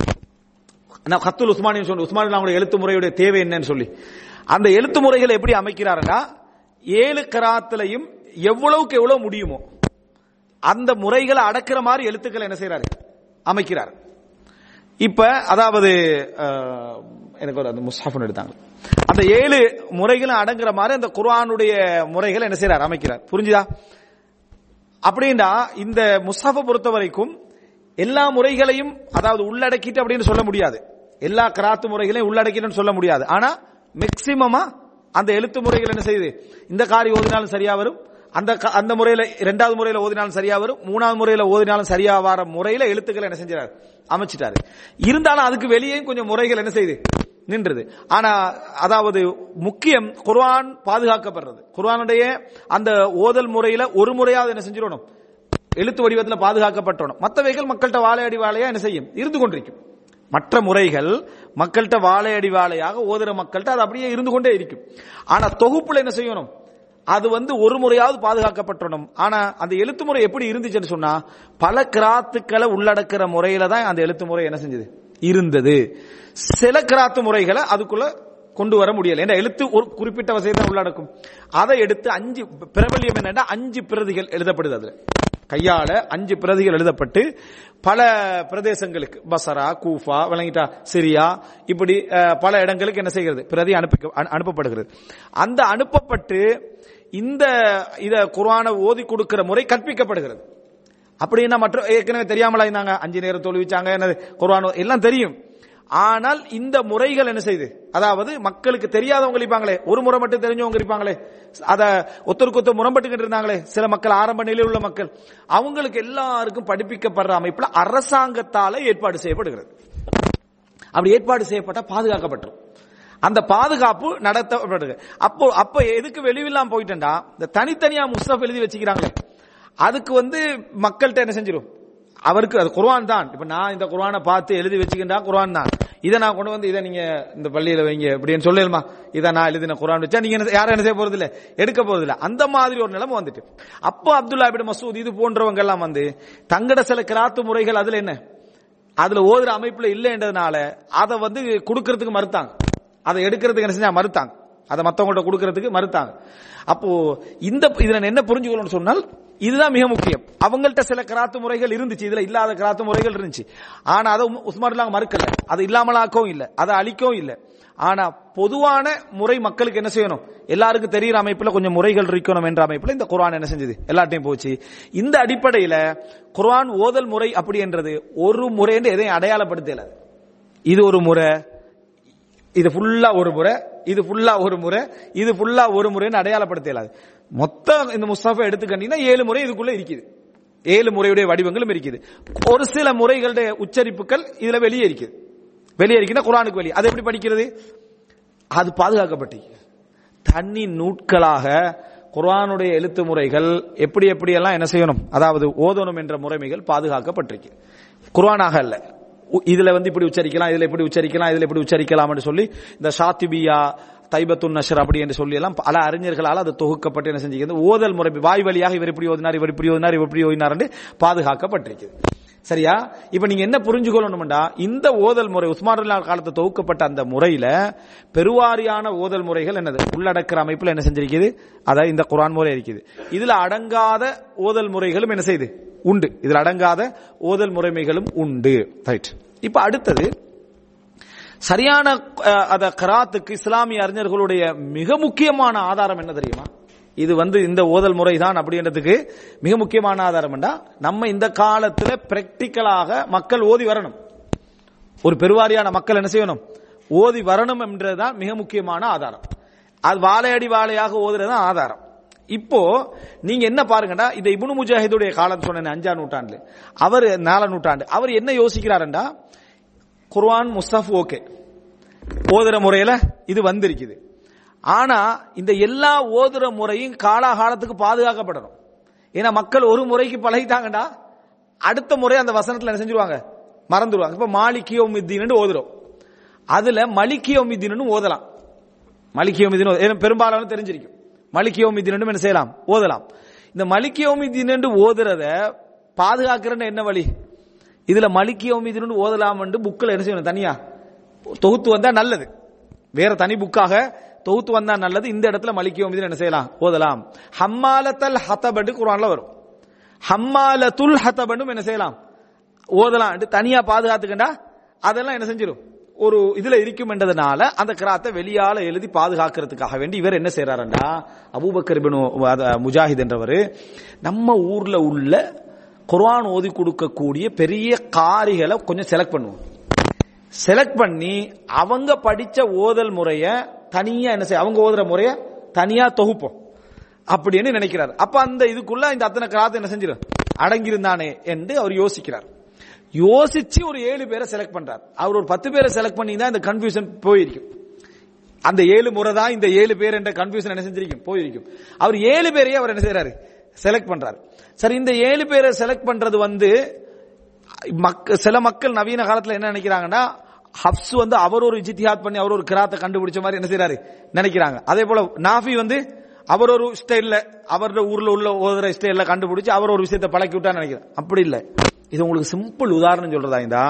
நான் கத்துல் உஸ்மானி சொன்ன உஸ்மான் எழுத்து முறையுடைய தேவை என்னன்னு சொல்லி அந்த எழுத்து முறைகளை எப்படி அமைக்கிறாருன்னா, 7 கராத்திலையும் எவ்வளவுக்கு எவ்வளவு முடியுமோ அந்த முறைகளை அடக்கிற மாதிரி எழுத்துக்களை என்ன செய்யறாரு, அமைக்கிறார். இப்ப அதாவது எனக்கு ஒரு அந்த முஸ்ஹஃப் எடுத்தாங்க, அந்த 7 முறைகளும் அடங்குற மாதிரி அந்த குர்ஆனுடைய முறைகளை என்ன செய்யறார், அமைக்கிறார். புரிஞ்சுதா? அப்படின்னா இந்த முஸ்ஹஃபை பொறுத்த வரைக்கும் எல்லா முறைகளையும் அதாவது உள்ளடக்கிட்டு அப்படின்னு சொல்ல முடியாது, எல்லா கராத்து முறைகளையும் உள்ளடக்கிட்டு சொல்ல முடியாது. ஆனா மேக்சிமமா அந்த எழுத்து முறைகள் என்ன செய்யுது, இந்த காரி ஓதினாலும் சரியா வரும், அந்த முறையில 2வது முறையில ஓதினாலும் சரியா வரும், 3வது முறையில ஓதினாலும் சரியா வர முறையில எழுத்துக்களை என்ன செஞ்சாரு, அமைச்சிட்டாரு. இருந்தாலும் அதுக்கு வெளியே கொஞ்சம் முறைகள் என்ன செய்யுது, நின்றது. ஆனா அதாவது முக்கியம் குர்ஆன் பாதுகாக்கப்படுறது. குர்ஆனுடைய அந்த ஓதல் முறையில ஒரு முறையாவது என்ன செஞ்சிடணும், எழுத்து வடிவத்தில் பாதுகாக்கப்பட்டணும். மற்றவைகள் மக்கள்கிட்ட வாழையடி வாழையா என்ன செய்யும், இருந்து கொண்டிருக்கும். மற்ற முறைகள் மக்கள்கிட்ட வாழையடி வாழையாக ஓதுற மக்கள்கிட்ட அது அப்படியே இருந்து கொண்டே இருக்கும். ஆனா தொகுப்புல என்ன செய்யணும், அது ஒரு முறையாவது பாதுகாக்கப்பட்டணும். ஆனா அந்த எழுத்து முறை எப்படி இருந்துச்சுன்னு சொன்னா, பல கிராத்துக்களை உள்ளடக்கிற முறையில தான் அந்த எழுத்து முறை என்ன செஞ்சது இருந்தது. சில கிராத்து முறைகளை அதுக்குள்ள கொண்டு வர முடியல. ஏன்னா எழுத்து ஒரு குறிப்பிட்ட வசதியை உள்ளடக்கும். அதை எடுத்து 5 பிரபல்யம் என்னன்னா 5 பிரதிகள் எழுதப்படுது. அதுல கையால 5 பிரதிகள் எழுதப்பட்டு பல பிரதேசங்களுக்கு, பசரா, கூஃபா, விளங்கிட்டா, சிரியா, இப்படி பல இடங்களுக்கு என்ன செய்கிறது, பிரதி அனுப்பப்படுகிறது. அந்த அனுப்பப்பட்டு இந்த இத குர்ஆனை ஓதி கொடுக்கிற முறை கற்பிக்கப்படுகிறது. அப்படின்னா மற்ற ஏற்கனவே தெரியாமலா இருந்தாங்க, 5 நேரம் தொழுவிச்சாங்க, என்னது குர்ஆன் எல்லாம் தெரியும். ஆனால் இந்த முறைகள் என்ன செய்யுது, அதாவது மக்களுக்கு தெரியாதவங்க இருப்பாங்களே, ஒரு முறை மட்டும் தெரிஞ்சவங்க இருப்பாங்களே, அத ஒருத்தருக்கு முரம்பட்டுக்கிட்டு இருந்தாங்களே சில மக்கள், ஆரம்ப நிலையில் உள்ள மக்கள், அவங்களுக்கு எல்லாருக்கும் படிப்பிக்கப்படுற அமைப்புல அரசாங்கத்தால ஏற்பாடு செய்யப்படுகிறது. அப்படி ஏற்பாடு செய்யப்பட்ட பாதுகாக்கப்பட்டோம். அந்த பாதுகாப்பு நடத்தப்படுது. அப்ப எதுக்கு வெளியில்லாம போயிட்டா, இந்த தனித்தனியா முஸ்தப் எழுதி வச்சுக்கிறாங்களே, அதுக்கு மக்கள்கிட்ட என்ன செஞ்சிடும், அவருக்கு அது குர்ஆன் தான். இப்ப நான் இந்த குர்ஆனை பார்த்து எழுதி வச்சுக்கிட்டா குர்ஆன் தான், இதை நான் கொண்டு இதை நீங்க இந்த பள்ளியில வைங்க அப்படின்னு சொல்லலுமா, இதை நான் எழுதின குர்ஆன் வச்சா நீங்க யாரும் என்ன செய்ய போறது இல்ல, எடுக்க போறது இல்ல. அந்த மாதிரி ஒரு நிலைமை வந்துட்டு, அப்போ அப்துல்லா இப்னு மஸ்ஊத் இது போன்றவங்க எல்லாம் தங்கட சில கிராத்து முறைகள் அதுல என்ன, அதுல ஓதுற அமைப்புல இல்லைன்றதுனால அதை கொடுக்கறதுக்கு மறுத்தாங்க, அதை எடுக்கிறதுக்கு என்ன செஞ்சா மறுத்தாங்க, அதை மத்தவங்கள்ட்ட கொடுக்கறதுக்கு மறுத்தாங்க. அப்போ இதுல என்ன புரிஞ்சுக்கணும்னு சொன்னால், இதுதான் மிக முக்கியம். அவங்கள்ட்ட சில கிராத்து முறைகள் இருந்துச்சு, இதுல இல்லாத கிராத்து முறைகள் இருந்துச்சு. ஆனா அதை உஸ்மான் மறுக்கல, அது இல்லாமலாக்கவும் இல்லை, அதை அழிக்கவும் இல்லை. ஆனா பொதுவான முறை மக்களுக்கு என்ன செய்யணும், எல்லாருக்கும் தெரிகிற அமைப்புல கொஞ்சம் முறைகள் இருக்கணும் என்ற அமைப்புல இந்த குர்ஆன் என்ன செஞ்சது, எல்லாத்தையும் போச்சு. இந்த அடிப்படையில குர்ஆன் ஓதல் முறை அப்படி என்றது ஒரு முறை என்று எதையும் அடையாளப்படுத்தல. இது ஒரு முறை, இது ஃபுல்லா ஒரு முறை, இது ஃபுல்லா ஒரு முறை, இது ஃபுல்லா ஒரு முறைன்னு அடையாளப்படுத்தலாது. மொத்தம் இந்த முஸ்தஃபை எடுத்துக்கிட்டீங்கன்னா 7 முறை இதுக்குள்ள இருக்குது, 7 முறையுடைய வடிவங்களும் இருக்குது. ஒரு சில முறைகளுடைய உச்சரிப்புகள் இதுல வெளியே இருக்குன்னா குர்ஆனுக்கு வெளியே. அது எப்படி படிக்கிறது, அது பாதுகாக்கப்பட்டு தனி நூட்களாக குர்ஆனுடைய எழுத்து முறைகள் எப்படி எப்படியெல்லாம் என்ன செய்யணும், அதாவது ஓதணும் என்ற முறைமைகள் பாதுகாக்கப்பட்டிருக்கு. குர்ஆனாக அல்ல, இதுல இப்படி உச்சரிக்கலாம், இதுல இப்படி உச்சரிக்கலாம், இதுல இப்படி உச்சரிக்கலாம் என்று சொல்லி இந்த ஷாத்திபியா, தைபத்துன் நஷர் அப்படி என்று சொல்லி எல்லாம் பல அறிஞர்களால் அது தொகுக்கப்பட்டு என்ன செஞ்சுக்கிறது, ஓதல் முறை வாய் வழியாக இவர் இப்படி ஓதினார், இவர் இப்படி ஓதினார், இவர் இப்படி ஓதினார் என்று பாதுகாக்கப்பட்டிருக்கிறது. சரியா? இப்ப நீங்க என்ன புரிஞ்சுக்கொள்ளணும்டா, இந்த ஓதல் முறை உஸ்மான் ரலியல்லாஹு காலத்தில் தொகுக்கப்பட்ட அந்த முறையில பெருவாரியான ஓதல் முறைகள் என்னது உள்ளடக்கிற அமைப்புல என்ன செஞ்சிருக்குது, அதாவது இந்த குர்ஆன் முறை இருக்குது. இதுல அடங்காத ஓதல் முறைகளும் என்ன செய்யுது, உண்டு. இதுல அடங்காத ஓதல் முறைமைகளும் உண்டு. ரைட். இப்ப அடுத்தது சரியான அத கராத்துக்கு இஸ்லாமிய அறிஞர்களுடைய மிக முக்கியமான ஆதாரம் என்ன தெரியுமா, இது இந்த ஓதல் முறை தான் அப்படின்றதுக்கு மிக முக்கியமான ஆதாரம் என்றா, நம்ம இந்த காலத்துல பிராக்டிக்கலாக மக்கள் ஓதி வரணும், ஒரு பெருவாரியான மக்கள் என்ன செய்யணும், ஓதி வரணும் என்றதுதான் மிக முக்கியமான ஆதாரம். அது வாழையடி வாழையாக ஓதுறதுதான் ஆதாரம். இப்போ நீங்க என்ன பாருங்கடா, இந்த இப்னு முஜாஹிதுடைய காலம் சொன்ன 5ஆம் நூற்றாண்டு, அவர் 4ஆம் நூற்றாண்டு, அவர் என்ன யோசிக்கிறாருண்டா, குர்ஆன் முஸ்தஃப் ஓகே, ஓதுற முறையில இது வந்திருக்குது. ஆனா இந்த எல்லா ஓதுற முறையும் காலாகாலத்துக்கு பாதுகாக்கப்படணும். ஏன்னா மக்கள் ஒரு முறைக்கு பழகிட்டாங்கடா, அடுத்த முறை அந்த வசனத்துல என்ன செஞ்சிருவாங்க, மறந்துடுவாங்க. இப்ப மாலிகி யௌமித்தீன் ஓதுறோம், அதுல மலிகி யௌமித்தீன் ஓதலாம். மலிகி யௌமித்தீன் பெரும்பாலான தெரிஞ்சிருக்கும், மலிகி யௌமித்தீன் என்ன செய்யலாம், ஓதலாம். இந்த மலிகி யௌமித்தீன் ஓதுறத பாதுகாக்கிறன்னு என்ன வழி, இதுல மலிகி யௌமித்தீன் ஓதலாம் என்று புக்கில் என்ன செய்யணும், தனியா தொகுத்து வந்தா நல்லது, வேற தனி புக்காக தொகுத்து வந்தா நல்லது. இந்த இடத்துல மலிகி யௌமித்தீன் என்ன செய்யலாம், ஓதலாம். ஹம்மாலத்துல் ஹதப் குர்ஆன்ல வரும், ஹம்மாலத்துல் ஹதப் என்ன செய்யலாம், ஓதலாம். தனியா பாதுகாத்துக்கண்டா அதெல்லாம் என்ன செஞ்சிடும், ஒரு இதுல இருக்கும் என்றதுனால அந்த கிராத்தை வெளியால எழுதி பாதுகாக்கிறதுக்காக வேண்டி இவர் என்ன செய்யறாருண்டா, அபூபக்கர் இப்னு முஜாஹித் என்றவர் நம்ம ஊர்ல உள்ள குர்ஆன் ஓதி கொடுக்கக்கூடிய பெரிய காரிகளை கொஞ்சம் செலக்ட் பண்ணுவோம். செலக்ட் பண்ணி அவங்க படிச்ச ஓதல் முறைய தனியா என்ன செய்ய, அவங்க ஓதுற முறைய தனியா தொகுப்போம் அப்படின்னு நினைக்கிறார். அப்ப அந்த இதுக்குள்ள இந்த அத்தனை கிராத் என்ன செஞ்சிடும் அடங்கியிருந்தானே என்று அவர் யோசிக்கிறார். யோசிச்சு ஒரு 7 பேரை செலக்ட் பண்றார். அவர் ஒரு 10 பேரை செலக்ட் பண்ணி தான் இந்த கன்ஃபியூஷன் போயிருக்கும். அந்த 7 முறை தான் இந்த 7 பேர் என்ற கன்ஃபியூஷன் என்ன செஞ்சிருக்கும், போயிருக்கும். அவர் 7 பேரையே அவர் என்ன செய்யறாரு, செலக்ட் பண்றாரு. சரி, இந்த 7 பேரை செலக்ட் பண்றது சில மக்கள் நவீன காலத்துல என்ன நினைக்கிறாங்கன்னா, ஹப்ஸ் அவர் ஒரு இஜ்திஹாத் பண்ணி அவர் ஒரு கிராத்தை கண்டுபிடிச்ச மாதிரி என்ன செய்யறாரு நினைக்கிறாங்க. அதே போல நாஃபி அவர் ஒரு ஸ்டைல்ல அவரோட ஊர்ல உள்ள ஓதுற ஸ்டைல்ல கண்டுபிடிச்சு அவர் ஒரு விஷயத்தை பழக்கி விட்டான்னு நினைக்கிறேன். அப்படி இல்லை. இது உங்களுக்கு சிம்பிள் உதாரணம் சொல்றதா இருந்தா,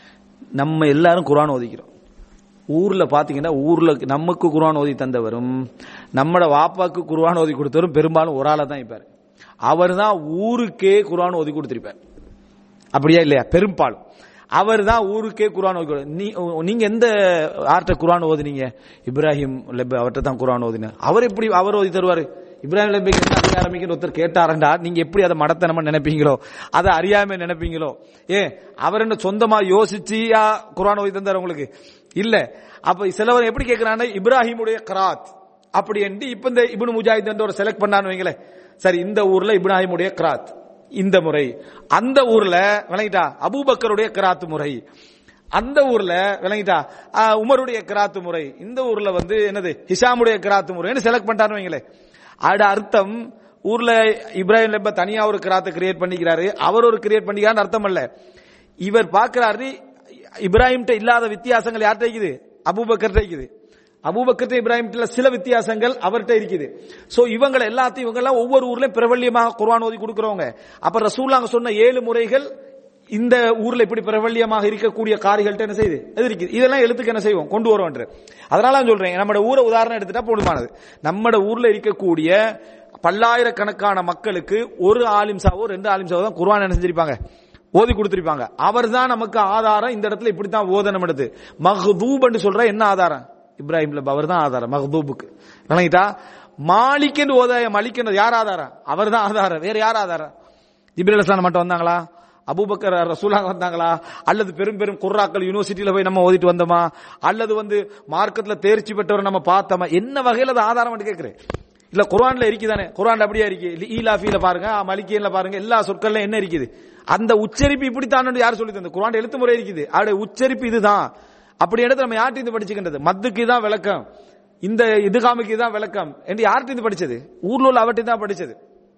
நம்ம எல்லாரும் குர்ஆன் ஓதிக்கிறோம். ஊர்ல பாத்தீங்கன்னா, ஊர்ல நமக்கு குர்ஆன் ஓதி தந்தவரும் நம்மட வாப்பாக்கு குர்ஆன் ஓதி கொடுத்தவரும் பெரும்பாலும் ஒரு ஆளா தான் இருப்பார். அவர் தான் ஊருக்கே குர்ஆன் ஓதி கொடுத்திருப்பார். அப்படியா இல்லையா? பெரும்பாலும் அவர் தான் ஊருக்கே குர்ஆன் ஓதி. நீங்க எந்த ஆர்ட்ட குர்ஆன் ஓதுனீங்க? இப்ராஹிம் லெப் அவர்கிட்ட தான் குர்ஆன் ஓதினார். அவர் எப்படி அவர் ஓதி தருவாரு? இப்ராஹிம் லெப்பைக்கு என்ன அதிகாரமிக்கு ஒருத்தர் கேட்டாரண்டா, நீங்க எப்படி அதை மடத்தனமா நினைப்பீங்களோ, அதை அறியாம நினைப்பீங்களோ? அவர் என்ன சொந்தமா யோசிச்சியா குர்ஆன் ஓதி தந்தார் உங்களுக்கு? இல்ல. அப்ப சிலவர் எப்படி கேட்கிறாங்க, இப்ராஹிமுடைய கிராத் அப்படி என்று இப்ப இந்த இப்னு முஜாஹித் என்ற ஒரு செலக்ட் பண்ணான்னு வைங்களேன். சரி, இந்த ஊர்ல இப்ராஹிமுடைய கிராத் இந்த முறை, அந்த ஊர்ல விளங்கிட்டா அபூபக்கருடைய கிராத்து முறை, அந்த ஊர்ல விளங்கிட்டா உமருடைய கிராத்து முறை, இந்த ஊர்ல என்னது ஹிஷாமுடைய கிராத்து முறைன்னு செலக்ட் பண்ணிட்டான்னு வைங்களேன். அட அர்த்தம் ஊர்ல இப்ராஹிம் லெப்ப தனியா ஒரு கிராத்தை கிரியேட் பண்ணிக்கிறாரு, அவர் ஒரு கிரியேட் பண்ணிக்கிறான்னு அர்த்தம் அல்ல. இவர் பார்க்கிறாரு இப்ராஹிம் இல்லாத வித்தியாசங்கள் யார்கிட்ட இருக்குது, அபூபக்கர் இருக்குது. அபூபக்கர் இப்ராஹிம் சில வித்தியாசங்கள் அவர்கிட்ட இருக்குது. சோ இவங்க எல்லாத்தையும் இவங்க எல்லாம் ஒவ்வொரு ஊர்லயும் பிரபல்யமாக குர்ஆன் ஓதி கொடுக்கிறவங்க. அப்ப ரசூலுல்லாஹ் சொன்ன 7 முறைகள் இந்த ஊர்ல இப்படி பிரபல்யமாக இருக்கக்கூடிய காரிகள்ட்ட என்ன செய்யுது, இருக்குது. இதெல்லாம் எழுத்துக்கு என்ன செய்வோம், கொண்டு வருவோம். அதனால நான் சொல்றேன், நம்ம ஊரை உதாரணம் எடுத்துட்டா போதுமானது. நம்ம ஊர்ல இருக்கக்கூடிய பல்லாயிரக்கணக்கான மக்களுக்கு ஒரு ஆலிம்சாவோ 2 ஆலிம்சாவோ தான் குர்ஆன் என்ன செஞ்சிருப்பாங்க, ஓதி கொடுத்திருப்பாங்க. அவர் தான் நமக்கு ஆதாரம். இந்த இடத்துல இப்படித்தான் ஓதனம் எடுத்து மஹ்தூப் என்று சொல்ற என்ன ஆதாரம், இப்ராஹிம் லெப் அவர் தான் ஆதாரம் மஹ்தூபுக்கு. விளங்கிட்டா? மாலிக் என்று ஓதாய மலிக் என்றது யார் ஆதாரம், அவர் தான் ஆதாரம். வேற யார் ஆதாரம்? ஜிப்ரீல் அலைஹிஸ்ஸலாம் மட்டும் வந்தாங்களா, அபூபக்கர் ரசூலுல்லாஹ் வந்தாங்களா, அல்லது பெரும் பெரும் குர்ராக்கள் யூனிவர்சிட்டியில போய் நம்ம ஓதிட்டு வந்தோமா, அல்லது மார்க்கெட்ல தேர்ச்சி பெற்றவர் நம்ம பார்த்தோமா, என்ன வகையில அது ஆதாரம் கேட்கிறேன். இல்ல குர்ஆன்ல இருக்குதானே, குர்ஆன்ல அப்படியே இருக்கு. ஈலாஃபில பாருங்க, மலிக்கியன்ல பாருங்க, எல்லா சொற்கள்ல என்ன இருக்குது, அந்த உச்சரிப்பு இப்படித்தான் யார் சொல்லி தந்தது, குர்ஆன் எழுத்து முறை இருக்குது, அவருடைய உச்சரிப்பு இதுதான். அப்படி எடுத்து நம்ம யார்கிட்ட இருந்து படிச்சுக்கின்றது, மத்துக்கு தான் விளக்கம், இந்த இதுகாமுக்கு தான் விளக்கம் என்று யார்கிட்ட இருந்து படிச்சது, ஊர்ல உள்ள அவர்கிட்ட தான் படிச்சது.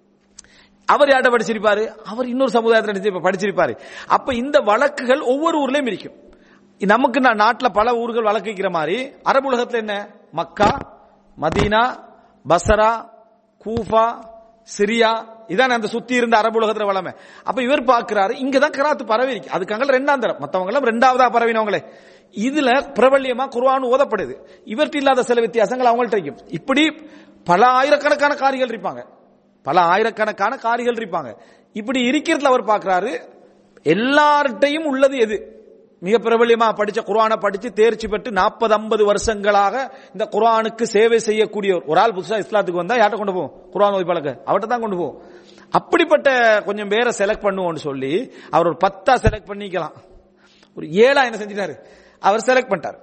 அவர் யார்கிட்ட படிச்சிருப்பாரு, அவர் இன்னொரு சமுதாயத்தில் படிச்சிருப்பாரு. அப்ப இந்த வழக்குகள் ஒவ்வொரு ஊர்லயும் இருக்கும். நமக்கு நாட்டுல பல ஊர்கள் வழக்குக்கிற மாதிரி அரபு உலகத்துல என்ன, Mecca, Medina, Basra, Kufa, Syria, இதான் அந்த சுத்தி இருந்த அரபு உலகத்துல வளமை. அப்ப இவர் பார்க்கிறாரு, இங்கதான் கிராத்து பரவி இருக்கு. அதுக்காக 2ஆம் தரம், மத்தவங்க எல்லாம் 2ஆவதா பரவினவங்களே. இதுல பிரபல்யமா குர்ஆன் ஓதப்படுது. இவர்கிட்ட இல்லாத சில வித்தியாசங்கள் அவங்கள்ட்ட இருக்கும். இப்படி பல ஆயிரக்கணக்கான காரிகள் இருப்பாங்க, பல ஆயிரக்கணக்கான காரிகள் இருப்பாங்க. இப்படி இருக்கிறதுல அவர் பார்க்கிறாரு, எல்லார்ட்டையும் உள்ளது எது, மிக பிரபல்யமா படிச்ச குர்ஆனை படிச்சு தேர்ச்சி பெற்று 40-50 வருஷங்களாக இந்த குர்ஆனுக்கு சேவை செய்யக்கூடிய ஒரு ஆள் புதுசா இஸ்லாத்துக்கு வந்தா யார்ட்ட கொண்டு போவோம், குர்ஆன் ஓதி பழக்க அவர்கிட்ட தான் கொண்டு போவோம். அப்படிப்பட்ட கொஞ்சம் பேரை செலக்ட் பண்ணுவோம்னு சொல்லி அவர் ஒரு 10 செலக்ட் பண்ணிக்கலாம். ஒரு 7 என்ன செஞ்சிட்டாரு, அவர் செலக்ட் பண்ணிட்டார்.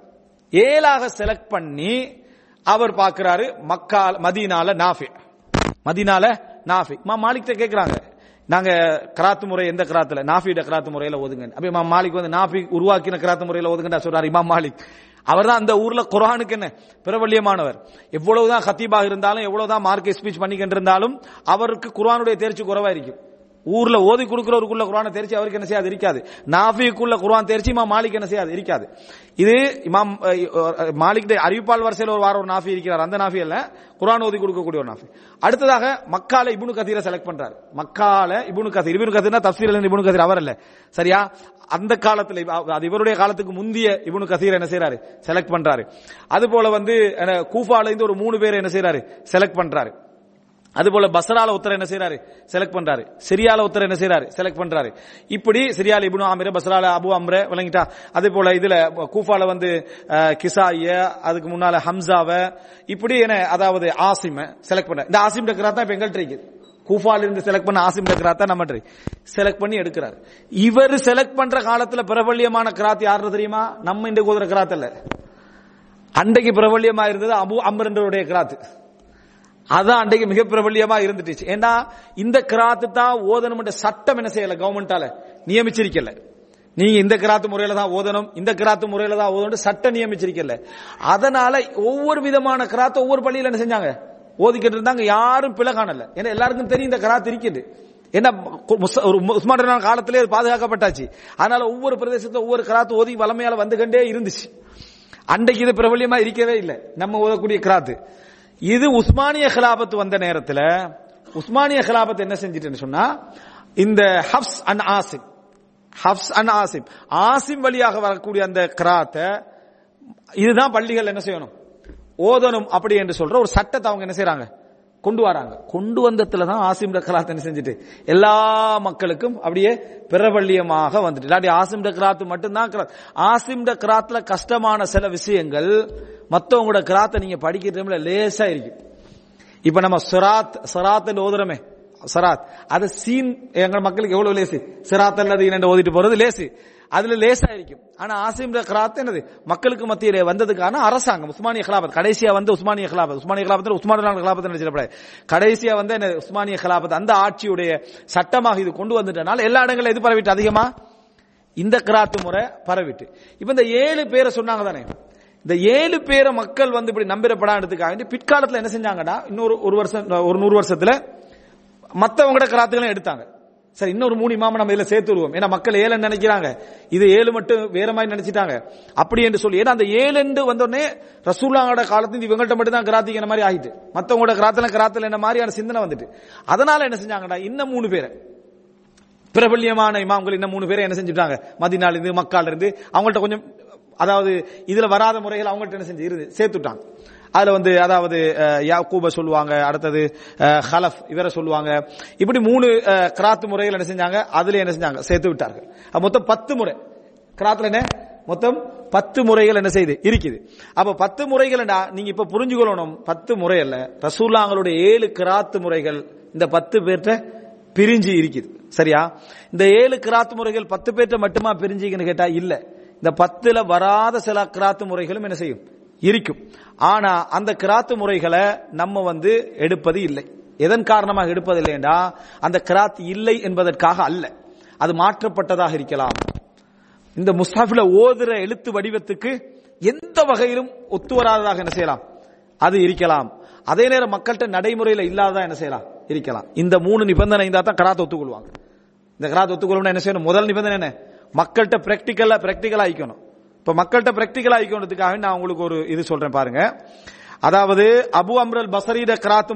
7 செலக்ட் பண்ணி அவர் பார்க்கிறாரு, மக்கா மதீனால நாஃபி மாலிக் கேட்கிறாங்க, நாங்க கிராத்து முறை எந்த கிராத்துல, நாஃபியோட கிராத்து முறையில ஓதுங்க. அப்ப இமாம் மாலிக் நாஃபி உருவாக்கின கிராத்து முறையில ஓதுங்கடா சொல்றாரு இமாம் மாலிக். அவர் தான் அந்த ஊர்ல குர்ஆனுக்கு என்ன பிரபல்யமானவர். எவ்வளவுதான் கத்தீபாக இருந்தாலும், எவ்வளவுதான் மார்க் ஸ்பீச் பண்ணிக்கிட்டு இருந்தாலும் அவருக்கு குர்ஆனுடைய தேர்ச்சி குறைவா இருக்கும். ஊர்ல ஓதி கொடுக்கிறவருக்குள்ள குர்ஆனை தேர்ச்சி அவருக்கு என்ன செய்யாது, இருக்காது. நாஃபிக்குள்ள குர்ஆன் தேர்ச்சி இமாம் மாலிக் என்ன செய்யாது, இருக்காது. இது இமாம் மாலிக் அறிவிப்பால் வரிசையில் ஒரு நாஃபி இருக்கிறார். அந்த நாஃபி அல்ல, குர்ஆன் ஓதி கொடுக்கக்கூடிய ஒரு நாஃபி. அடுத்ததாக மக்கால இப்னு கதீரை செலக்ட் பண்றாரு. மக்கால இப்னு கதீர்னா தஃப்சீர் இப்னு கதீர் அவர் அல்ல, சரியா? அந்த காலத்துல, அது இவருடைய காலத்துக்கு முந்திய இப்னு கதீர் என்ன செய்யறாரு, செலக்ட் பண்றாரு. அது போல கூஃபால இருந்து ஒரு 3 பேரை என்ன செய்யறாரு, செலக்ட் பண்றாரு. அதுபோல பஸ்ரால உத்தர என்ன செய்யறாரு, செலக்ட் பண்றாரு. சிரியால உத்தர என்ன செய்யறாரு, செலக்ட் பண்றாரு. இப்படி சிரியால இப்னு ஆமிர், பஸ்ரால அபு அம்ர, விளங்கிட்டா? அதே போல இதுல கூஃபால கிசாய, அதுக்கு முன்னால ஹம்சாவ, இப்படி என்ன, அதாவது ஆசிம செலக்ட் பண்ற. இந்த ஆசிம் டக்ரா தான் இப்ப எங்கள்கிட்ட இருக்குது. கூஃபால இருந்து செலக்ட் பண்ண ஆசிம் டக்ரா தான் நம்ம செலக்ட் பண்ணி எடுக்கிறாரு. இவர் செலக்ட் பண்ற காலத்துல பிரபல்யமான கிராத் யாரு தெரியுமா, நம்ம இந்த கோதுற கிராத் அல்ல, அன்றைக்கு பிரபல்யமா இருந்தது அபு அம்ரனுடைய கிராத். அதான் அன்றைக்கு மிக பிரபல்யமா இருந்துச்சு. ஏன்னா இந்த கிராத்து தான் ஓதணும் சட்டம் என்ன செய்யல, கவர்மெண்டால நியமிச்சிருக்கல. நீங்க இந்த கிராத்து முறையில தான் ஓதணும், இந்த கிராத்து முறையில தான் ஓதணும் சட்டம் நியமிச்சிருக்கல. அதனால ஒவ்வொரு விதமான கிராத்து ஒவ்வொரு பள்ளியில என்ன செஞ்சாங்க, ஓதிக்கிட்டு இருந்தாங்க. யாரும் பிழை காணல. ஏன்னா எல்லாருக்கும் தெரியும் இந்த கிராத்து இருக்குது. ஏன்னா உஸ்மான் ரலியல்லாஹு காலத்திலே அது பாதுகாக்கப்பட்டாச்சு. அதனால ஒவ்வொரு பிரதேசத்துல ஒவ்வொரு கிராத்து ஓதி வளமையால வந்துகண்டே இருந்துச்சு. அன்றைக்கு இது பிரபல்யமா இருக்கவே இல்லை நம்ம ஓதக்கூடிய கிராத்து. இது உஸ்மானிய கிலாபத்து வந்த நேரத்தில் உஸ்மானிய கிலாபத்து என்ன செஞ்சிட்டுன்னு சொன்னா, இந்த ஹப்ஸ் அன் ஆசிம் வழியாக வரக்கூடிய அந்த கிராத்தை இதுதான் பள்ளிகள் என்ன செய்யணும், ஓதணும் அப்படி என்று சொல்ற ஒரு சட்டத்தை அவங்க என்ன செய்யறாங்க, கொண்டு வராங்க. கொண்டு வந்ததுல தான் ஆசிம் கிராத் என்ன செஞ்சுட்டு எல்லா மக்களுக்கும் அப்படியே பிரபல்யமாக வந்துட்டு. இல்லாட்டி ஆசிம் கிராத் மட்டும்தான் கிராத். ஆசிம் கிராத்ல கஷ்டமான சில விஷயங்கள் மத்தவங்களோட கிராத்தை நீங்க படிக்கிறதுல லேசா இருக்கு. இப்ப நம்ம சராத் ஓதுறமே, சராத் அது சீன் எங்க மக்களுக்கு எவ்வளவு லேசு, சிராத் அல்லது ஓதிட்டு போறது லேசு, அதுல லேசா இருக்கும். ஆனா ஆசிம் கிராத் என்னது மக்களுக்கு மத்தியிலே வந்ததுக்கான அரசாங்கம் உஸ்மானிய கிலாபத். கடைசியா வந்து உஸ்மானிய கிலாபத் உஸ்மான் கிலாபத் நினைச்சிடப்படாது. கடைசியா வந்து உஸ்மானிய கிலாபத் அந்த ஆட்சியுடைய சட்டமாக இது கொண்டு வந்துட்டனால எல்லா இடங்களும் எது பரவிட்டு அதிகமா இந்த கிராத்து முறை பரவிட்டு. இப்ப இந்த 7 பேரை சொன்னாங்க தானே, இந்த 7 பேரை மக்கள் வந்து இப்படி நம்பிடப்படாதுக்காக பிற்காலத்துல என்ன செஞ்சாங்கன்னா, இன்னொரு ஒரு 100 வருஷத்துல மத்தவங்களோட கிராத்துகளும் எடுத்தாங்க. சரி, இன்னொரு 3 இமாம நம்ம இதுல சேர்த்து விடுவோம். ஏன்னா மக்கள் 7 நினைக்கிறாங்க, இது 7 மட்டும் வேற மாதிரி நினைச்சிட்டாங்க அப்படி என்று சொல்லி. ஏன்னா அந்த 7 வந்தோடனே ரசூலுல்லாஹோட காலத்துல இவங்கள்ட்ட மட்டும் தான் கிராத்திக்கிற மாதிரி ஆயிட்டு, மத்தவங்களோட கிராத்துல என்ன மாதிரியான சிந்தனை வந்துட்டு. அதனால என்ன செஞ்சாங்கடா, இன்னும் 3 பேரை பிரபல்யமான இமாம்கள் இன்னும் 3 பேரை என்ன செஞ்சுட்டாங்க, மதீனால இருந்து மக்கால இருந்து அவங்கள்ட்ட கொஞ்சம் அதாவது இதுல வராத முறைகள் அவங்கள்ட்ட என்ன செஞ்சு இருந்து சேர்த்துட்டாங்க. அதுல வந்து அதாவது யாக்கூப சொல்லுவாங்க, அடுத்தது ஹலஃப் இவரை சொல்லுவாங்க. இப்படி 3 கிராத் முறைகள் என்ன செஞ்சாங்க, அதுல என்ன செஞ்சாங்க சேர்த்து விட்டார்கள். மொத்தம் 10 முறை கிராத்ல என்ன மொத்தம் 10 முறைகள் என்ன செய்யுது இருக்குது. அப்ப 10 முறைகள் நீங்க இப்ப புரிஞ்சுக்கொள்ளணும், 10 முறை அல்ல, ரசூலுல்லாஹ்வுடைய 7 கிராத் முறைகள் இந்த 10 பேர்ட்ட பிரிஞ்சு இருக்குது. சரியா? இந்த 7 கிராத் முறைகள் 10 பேர்ட்ட மட்டுமா பிரிஞ்சுன்னு கேட்டா இல்ல, இந்த 10ல வராத சில கிராத் முறைகளும் என்ன செய்யும் இருக்கும். ஆனா அந்த கிராத்து முறைகளை நம்ம வந்து எடுப்பது இல்லை. எதன் காரணமாக எடுப்பதில்லை என்றா, அந்த கிராத் இல்லை என்பதற்காக அல்ல, அது மாற்றப்பட்டதாக இருக்கலாம். இந்த முஸ்ஹாஃபில ஓதுற எழுத்து வடிவத்துக்கு எந்த வகையிலும் ஒத்து வராததாக என்ன செய்யலாம், அது இருக்கலாம். அதே நேரம் மக்கள்கிட்ட நடைமுறையில் இல்லாததா என்ன செய்யலாம் இருக்கலாம். இந்த 3 நிபந்தனை இருந்தா தான் கிராத் ஒத்துக்கொள்வாங்க. இந்த கிராத் ஒத்துக்கொள்ளணும் என்ன செய்யணும், முதல் நிபந்தனை என்ன, மக்கள்கிட்ட பிராக்டிகலா ஆயிக்கணும். இப்ப மக்கள்கிட்ட பிராக்டிகலா ஆயிக்கணுன்றதுக்காக நான் உங்களுக்கு ஒரு இது சொல்றேன் பாருங்க. அதாவது அபு அம்ரல் பஸரீட கிராத்து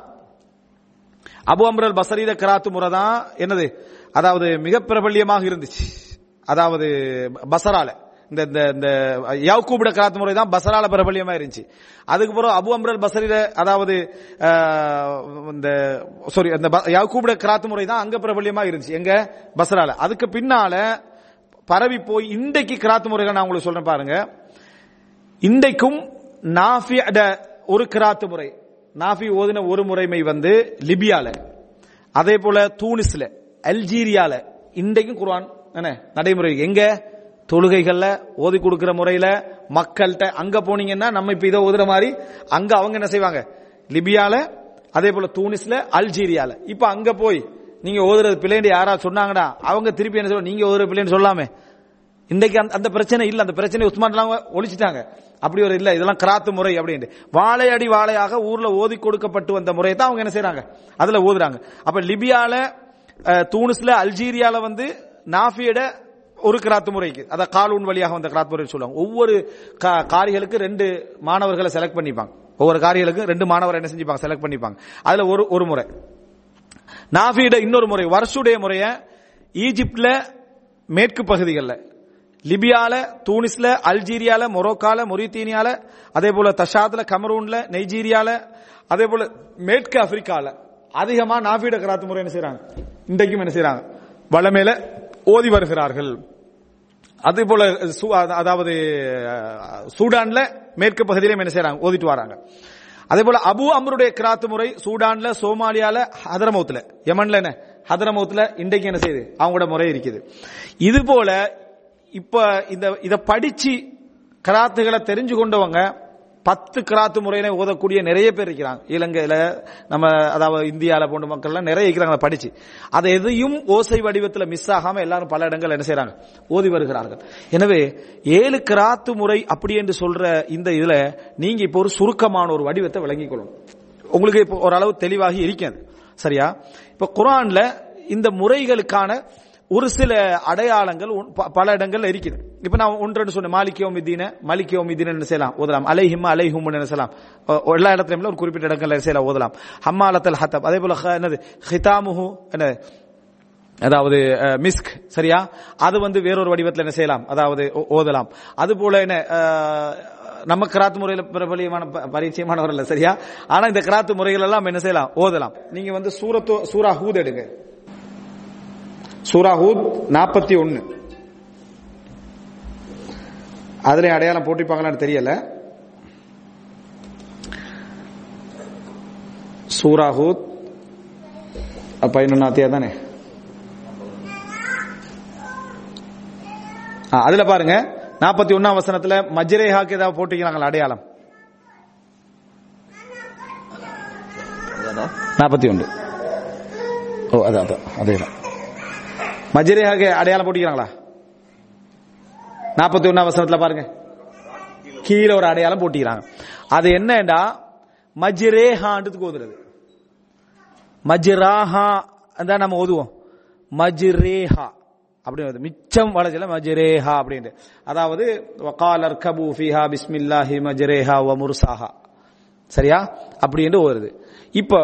முறை தான் என்னது, அதாவது மிக பிரபல்யமாக இருந்துச்சு. அதாவது பஸரால இந்த யாக்கூபுட கிராத்து முறை தான் பஸரால பிரபல்யமா இருந்துச்சு. அதுக்கு பிறகு அபு அம்ரல் பஸரீட அதாவது இந்த யாக்கூபுட கிராத்து முறை தான் அங்க பிரபல்யமா இருந்துச்சு, எங்க பஸரால. அதுக்கு பின்னால பரவி போய் இன்றைக்கு கிராத்து முறைகள் நான் உங்களுக்கு சொல்றேன் பாருங்க. இன்றைக்கும் நாஃபி ஒரு கிராத்து முறை, நாஃபி ஓதின ஒரு முறைமை வந்து லிபியால, அதே போல தூனிஸ்ல, அல்ஜீரியால இன்றைக்கும் குர்ஆன் என்ன நடைமுறை, எங்க தொழுகைகள்ல ஓதி கொடுக்கிற முறையில மக்கள்கிட்ட. அங்க போனீங்கன்னா நம்ம இப்ப இதை ஓதுற மாதிரி அங்க அவங்க என்ன செய்வாங்க, லிபியால, அதே போல தூனிஸ்ல, அல்ஜீரியால. இப்ப அங்க போய் நீங்க ஓதுறது பிள்ளைன்னு யாராவது சொன்னாங்கடா, அவங்க திருப்பி என்ன சொல்ல, நீங்க ஓதுற பிள்ளைன்னு சொல்லாமே. இன்றைக்கு அந்த பிரச்சனை இல்ல, அந்த பிரச்சனை உஸ்மான் ஒழிச்சிட்டாங்க. அப்படி ஒரு இல்ல, இதெல்லாம் கிராத்து முறை அப்படின்னு வாழையடி வாழையாக ஊர்ல ஓதி கொடுக்கப்பட்டு வந்த முறையை தான் அவங்க என்ன செய்யறாங்க, அதுல ஓதுறாங்க. அப்ப லிபியால, தூனிஸ்ல, அல்ஜீரியால வந்து நாஃபியோட ஒரு கிராத்து முறைக்கு, அத காலூன் வழியாக வந்த கிராத்து முறை சொல்லுவாங்க. ஒவ்வொரு காரிகளுக்கு 2 மாணவர்களை செலக்ட் பண்ணிப்பாங்க. ஒவ்வொரு காரிகளுக்கு 2 மாணவரை என்ன செஞ்சுப்பாங்க, செலக்ட் பண்ணிப்பாங்க. அதுல ஒரு முறை நாஃபியோட, இன்னொரு முறை வர்ஷுடைய முறைய ஈஜிப்ட்ல மேற்கு பகுதிகளில், லிபியால, தூனிஸ்ல, அல்ஜீரியால, மொரோக்கால, மொரித்தீனியால, அதே போல தஷாத்ல, கமரூன்ல, நைஜீரியால, அதே போல மேற்கு ஆப்பிரிக்கால அதிகமா நாஃபியோட கிராத்து முறை என்ன செய்யறாங்க, இன்றைக்கும் என்ன செய்யறாங்க, வளமேல ஓதி வருகிறார்கள். அதே போல அதாவது சூடான்ல மேற்கு பகுதியிலும் என்ன செய்யறாங்க, ஓதிட்டு வராங்க. அதே போல அபு அம்ருடைய கிராத்து முறை சூடான்ல, சோமாலியால, ஹதரமௌத்ல, யமன்ல என்ன ஹதரமௌத்ல இன்றைக்கு என்ன செய்யுது, அவங்களோட முறை இருக்குது. இது போல இப்ப இத படிச்சு கிராத்துகளை தெரிஞ்சு கொண்டவங்க 10 கிராத்து முறையில ஓதக்கூடிய நிறைய பேர் இருக்கிறாங்க. இலங்கையில நம்ம அதாவது இந்தியால போன்ற மக்கள்லாம் நிறைய இருக்கிறாங்க படிச்சு. அதை எதையும் ஓசை வடிவத்தில் மிஸ் ஆகாம எல்லாரும் பல இடங்கள் என்ன செய்யறாங்க, ஓதி வருகிறார்கள். எனவே 7 கிராத்து முறை அப்படி என்று சொல்ற இந்த இதுல நீங்க இப்போ ஒரு சுருக்கமான ஒரு வடிவத்தை விளங்கிக் கொள்ளணும். உங்களுக்கு இப்போ ஓரளவு தெளிவாகி இருக்கிறது. சரியா? இப்ப குர்ஆன்ல இந்த முறைகளுக்கான ஒரு சில அடையாளங்கள் பல இடங்கள்ல இருக்குது. இப்ப நான் ஒன்று சொன்ன மாலிக் யௌமிதீன் என்ன செய்யலாம் ஓதலாம், அலைஹிம் என்ன செய்யலாம், எல்லா இடத்துலயும் ஒரு குறிப்பிட்ட இடங்கள்ல செய்யலாம் ஓதலாம். ஹம்மாலத்தல் ஹத்தப், அதே போல என்னது ஹிதாமுஹு என்ன அதாவது மிஸ்க், சரியா, அது வேறொரு வடிவத்தில் என்ன செய்யலாம், அதாவது ஓதலாம். அது போல என்ன நம்ம கிராத்து முறையில பிரபலியமான பரிச்சயமானவர் இல்ல, சரியா, ஆனா இந்த கிராத்து முறைகள் எல்லாம் என்ன செய்யலாம், ஓதலாம். நீங்க சூரா ஹூத் எடுங்க, சூரா ஹூத் 41. அதுல அடையாளம் போட்டிருப்பாங்களான்னு தெரியல. சூரா ஹூத் 11 தானே, அதுல பாருங்க 41 வசனத்துல மஜ்ரேஹாக்கு ஏதாவது போட்டிருக்கிறாங்களா அடையாளம்? 41. ஓ அதேதான். மஜ்ரேஹாக்கு அடையாளம் போட்டிருக்கிறாங்களா? 41 வசனத்துல பாருங்க, கீழே ஒரு அடையாளம் போட்டிக்கிறாங்க. அது என்னடா மஜ்ரேஹான்றதுக்கு ஓதுறது. மஜ்ராஹா தான் நம்ம ஓதுவோம், மஜ்ரேஹா அப்படி மிச்சம் வளர்ச்சல மஜ்ரேஹா அப்படின்ட்டு. அதாவது வகால் அர்கபு ஃபீஹா பிஸ்மில்லாஹி மஜ்ரேஹா வ முர்சாஹா, சரியா, அப்படின்னு ஓதுறது. இப்போ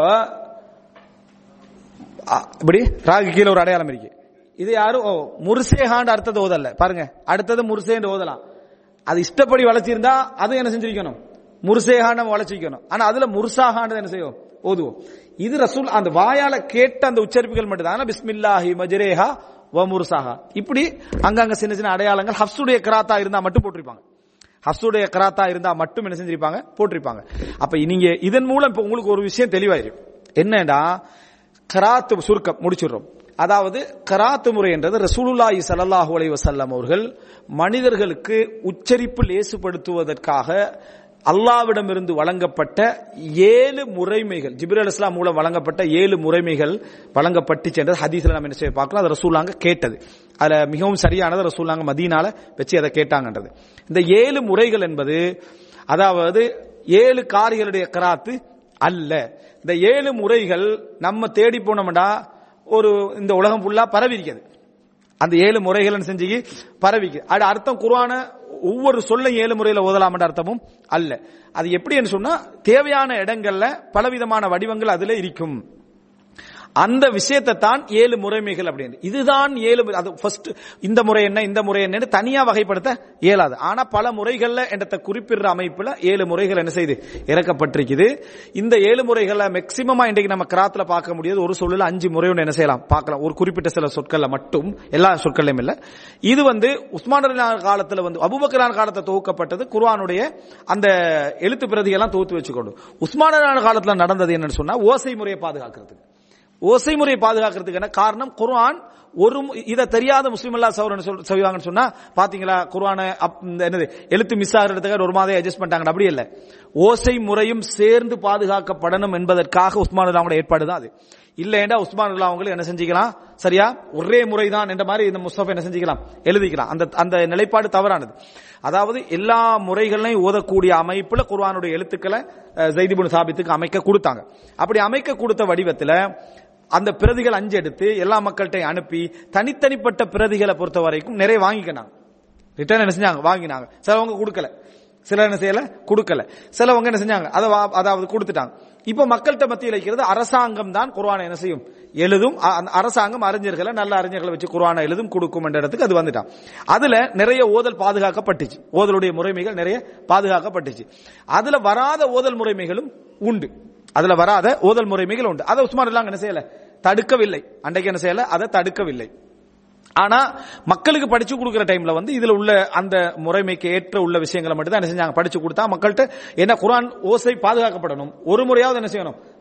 இப்படி ராகு கீழே ஒரு அடையாளம் இருக்கு. இது யாரும் முர்சேஹாண்டு அர்த்தத்தை ஓதல்ல பாருங்க, அடுத்தது முர்சேன்னு ஓதலாம். அது இஷ்டப்படி வளர்ச்சிருந்தா அது என்ன செஞ்சிருக்கணும், முர்சேஹான்னு நம்ம வளர்ச்சிக்கணும். ஆனா அதுல முர்சாஹான்னு என்ன செய்யும், ஓதுவோம். இது ரசூல் அந்த வாயால கேட்ட அந்த உச்சரிப்புகள் மட்டும் தான், பிஸ்மில்லாஹி மஜ்ரேஹா வ முர்சாஹா. இப்படி அங்கங்க சின்ன சின்ன அடையாளங்கள் ஹஃப்ஸுடைய கிராத்தா இருந்தா மட்டும் போட்டிருப்பாங்க. ஹஃப்ஸுடைய கிராத்தா இருந்தா மட்டும் என்ன செஞ்சிருப்பாங்க, போட்டிருப்பாங்க. அப்ப நீங்க இதன் மூலம் இப்ப உங்களுக்கு ஒரு விஷயம் தெளிவாயிரும். என்னடா கராத்து சுருக்கம் முடிச்சிடுறோம். அதாவது கராத்து முறை என்றது ரசூலுல்லாஹி ஸல்லல்லாஹு அலைஹி வஸல்லம் அவர்கள் மனிதர்களுக்கு உச்சரிப்பு லேசுபடுத்துவதற்காக அல்லாஹ்விடமிருந்து வழங்கப்பட்ட 7 முறைமைகள், ஜிப்ரீல் அலைஹிஸ்ஸலாம் மூலம் வழங்கப்பட்ட 7 முறைமைகள் வழங்கப்பட்டு சென்றது ஹதீஸ்ல நம்ம என்ன செய்ய பார்க்கலாம். அது ரசூலுல்லாஹ் கேட்டது. அதுல மிகவும் சரியானது ரசூலுல்லாஹ் மதீனால வச்சு அதை கேட்டாங்கன்றது. இந்த 7 முறைகள் என்பது அதாவது 7 காரிகளுடைய கராத்து அல்ல. இந்த 7 முறைகள் நம்ம தேடி போனோம்டா ஒரு இந்த உலகம் ஃபுல்லா பரவி இருக்குது. அந்த 7 முறைகள் செஞ்சு பரவிக்கு அது அர்த்தம் குர்ஆன ஒவ்வொரு சொல்ல 7 முறையில ஓதலாம் என்ற அர்த்தமும் அல்ல. அது எப்படி சொன்னா தேவையான இடங்கள்ல பலவிதமான வடிவங்கள் அதுல இருக்கும். அந்த விஷயத்தை தான் 7 முறைமைகள் அப்படின்னு. இதுதான் 7. அது ஃபர்ஸ்ட் இந்த முறை என்ன இந்த முறை என்ன தனியா வகைப்படுத்த இயலாது. ஆனா பல முறைகள்ல என்ற குறிப்பிடுற அமைப்புல 7 முறைகள் என்ன செய்து இறக்கப்பட்டிருக்குது. இந்த 7 முறைகளை மேக்சிமமா இன்றைக்கு நம்ம கிராத்துல பார்க்க முடியாது. ஒரு சொல்லுல 5 முறைன்னு என்ன செய்யலாம் பார்க்கலாம், ஒரு குறிப்பிட்ட சில சொற்கள்ல மட்டும், எல்லா சொற்களையும் இல்ல. இது உஸ்மான் ரலியல்லாஹு காலத்துல அபூபக்கர் காலத்துல தொகுக்கப்பட்டது. குர்ஆனுடைய அந்த எழுத்து பிரதிகள்லாம் தொகுத்து வச்சுக்கொண்டு உஸ்மான் ரலியல்லாஹு காலத்துல நடந்தது என்னன்னு சொன்னா ஓசை முறையை பாதுகாக்கிறதுக்கு. ஓசை முறையை பாதுகாக்கிறதுக்கு என்ன காரணம், குர்ஆன் ஒரு இதை தெரியாத முஸ்லிம் அல்லா சொல்லுவாங்கன்னு சொன்னா பாத்தீங்களா, குர்ஆன என்னது எழுத்து மிஸ் ஆகிறதுக்காக ஒரு மாதிரி அட்ஜஸ்ட் பண்ணிட்டாங்க. அப்படி இல்ல, ஓசை முறையும் சேர்ந்து பாதுகாக்கப்படணும் என்பதற்காக உஸ்மான் ரலியல்லாஹு ஏற்பாடு தான் அது. இல்லைண்டா உஸ்மான் ரலியல்லாஹு என்ன செஞ்சுக்கலாம், சரியா ஒரே முறைதான் என்ற மாதிரி இந்த முஸ்ஹப் என்ன செஞ்சுக்கலாம், எழுதிக்கலாம். அந்த நிலைப்பாடு தவறானது. அதாவது எல்லா முறைகளையும் ஓதக்கூடிய அமைப்புல குர்ஆனுடைய எழுத்துக்களை ஸைத் இப்னு சாபித்துக்கு அமைக்க கொடுத்தாங்க. அப்படி அமைக்க கொடுத்த வடிவத்தில் அந்த பிரதிகள் 5 எடுத்து எல்லா மக்கள்கிட்ட அனுப்பி தனித்தனிப்பட்ட பிரதிகளை பொறுத்த வரைக்கும் நிறைய வாங்கிக்கினாங்க. ரிட்டர்ன் என்ன செஞ்சாங்க, வாங்கினாங்க. சிலவங்க கொடுக்கல, சிலர் என்ன செய்யல கொடுக்கல, சிலவங்க என்ன செஞ்சாங்க அதாவது கொடுத்துட்டாங்க. இப்ப மக்கள்கிட்ட மத்தியில் இருக்கிறது அரசாங்கம் தான் குர்ஆனை என்ன செய்யும், எழுதும். அரசாங்கம் அறிஞர்களை, நல்ல அறிஞர்களை வச்சு குர்ஆனை எழுதும் கொடுக்கும் என்ற இடத்துக்கு அது வந்துட்டான். அதுல நிறைய ஓதல் பாதுகாக்கப்பட்டுச்சு, ஓதலுடைய முறைமைகள் நிறைய பாதுகாக்கப்பட்டுச்சு. அதுல வராத ஓதல் முறைமைகளும் உண்டு, அதுல வராத ஓதல் முறைமைகள் உண்டு. அதை உஸ்மான் ரலியல்லாஹு என்ன செய்யல, தடுக்கவில்லை. அன்றைக்கு என்ன செய்யல, அதை தடுக்கவில்லை. ஆனா மக்களுக்கு படிச்சு கொடுக்கிற டைம்ல இதுல உள்ள அந்த முறைமைக்கு ஏற்ற உள்ள விஷயங்களை மட்டும் தான் என்ன செஞ்சாங்க, படிச்சு கொடுத்தா மக்கள்கிட்ட என்ன குர்ஆன் ஓசை பாதுகாக்கப்படணும், ஒரு முறையாவது என்ன செய்யணும்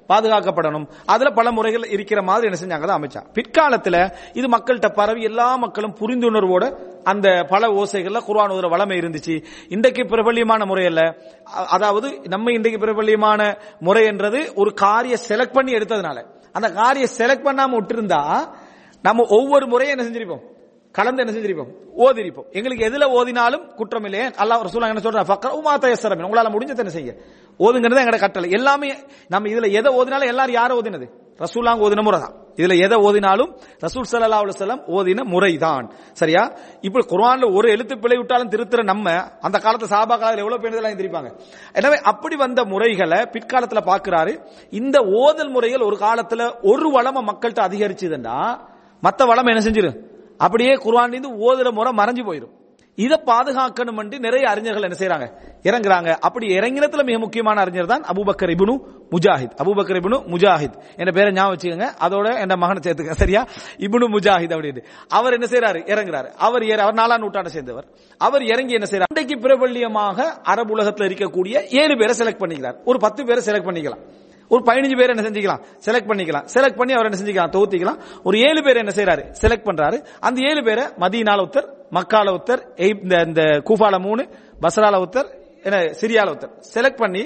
பாதுகாக்கப்படணும். அதுல பல முறைகள் இருக்கிற மாதிரி என்ன செஞ்சாங்க அமைச்சா. பிற்காலத்துல இது மக்கள்கிட்ட பரவி எல்லா மக்களும் புரிந்துணர்வோட அந்த பல ஓசைகள்ல குர்ஆன் ஓதுற வளமை இருந்துச்சு. இன்றைக்கு பிரபல்யமான முறை அல்ல. அதாவது நம்ம இன்றைக்கு பிரபல்யமான முறை என்றது ஒரு காரிய செலக்ட் பண்ணி எடுத்ததுனால, அந்த காரிய செலக்ட் பண்ணாம விட்டுருந்தா நம்ம ஒவ்வொரு முறையும் என்ன செஞ்சிருப்போம், கலந்து என்ன செஞ்சிருப்போம், ஓதிருப்போம். எங்களுக்கு எதுல ஓதினாலும் குற்றம் இல்லையே. அல்லாஹ் ரசூலுல்லாஹ் என்ன சொல்றாங்க, ஃபக்ரஉ மா தயஸ்ஸர மின், உங்களால முடிஞ்சதை என்ன செய்ய ஓதுங்கிறது எங்கட கட்டளை. எல்லாமே நம்ம இதுல எதை ஓதினாலும் எல்லாரும் யாரை ஓதினது, ரசூலுல்லாஹ் ஓதின முறை தான். இதுல எதை ஓதினாலும் ரசூல் ஸல்லல்லாஹு அலைஹி வஸல்லம் ஓதின முறைதான். சரியா? இப்ப குர்ஆன்ல ஒரு எழுத்து பிழை விட்டாலும் திருத்துற நம்ம அந்த காலத்துல சஹாபாக்கள் எவ்வளவு பேருதெல்லாம் எந்திரிப்பாங்க. எனவே அப்படி வந்த முறைகளை பிற்காலத்துல பாக்குறாரு. இந்த ஓதல் முறைகள் ஒரு காலத்துல ஒரு வளம மக்கள்கிட்ட அதிகரிச்சதுன்னா மத்த வளம் என்ன செஞ்சிடும், அப்படியே குர்ஆன்ல இருந்து ஓதுற முறை மறைஞ்சு போயிடும். இதை பாதுகாக்கணும் என்று நிறைய அறிஞர்கள் என்ன செய்யறாங்க, இறங்குறாங்க. அப்படி இறங்கினத்துல மிக முக்கியமான அறிஞர் தான் Abu Bakr ibn Mujahid. Abu Bakr ibn Mujahid என்ற பேரை ஞாபகம் வச்சுக்கோங்க, அதோட என் மகனை சேர்த்துக்க. சரியா? இப்னு முஜாஹித் அப்படின்னு அவர் என்ன செய்யறாரு, இறங்குறாரு. அவர் 4ஆம் நூற்றாண்டை சேர்ந்தவர். அவர் இறங்கி என்ன செய்யறார், இன்றைக்கு பிரபல்யமாக அரபு உலகத்தில் இருக்கக்கூடிய 7 பேரை செலக்ட் பண்ணிக்கிறார். ஒரு 10 பேரை செலக்ட் பண்ணிக்கலாம், ஒரு 15 பேர் என்ன செஞ்சுக்கலாம், செலக்ட் பண்ணிக்கலாம். செலக்ட் பண்ணி அவர் என்ன செஞ்சுக்கலாம், தொகுத்திக்கலாம். ஒரு 7 பேர் என்ன செய்யறாரு, செலக்ட் பண்றாரு. அந்த 7 பேரை மதீனால ஒருத்தர், மக்கால ஒருத்தர், இந்த கூஃபால 3, பஸ்ரால ஒருத்தர், சிரியால ஒருத்தர் செலக்ட் பண்ணி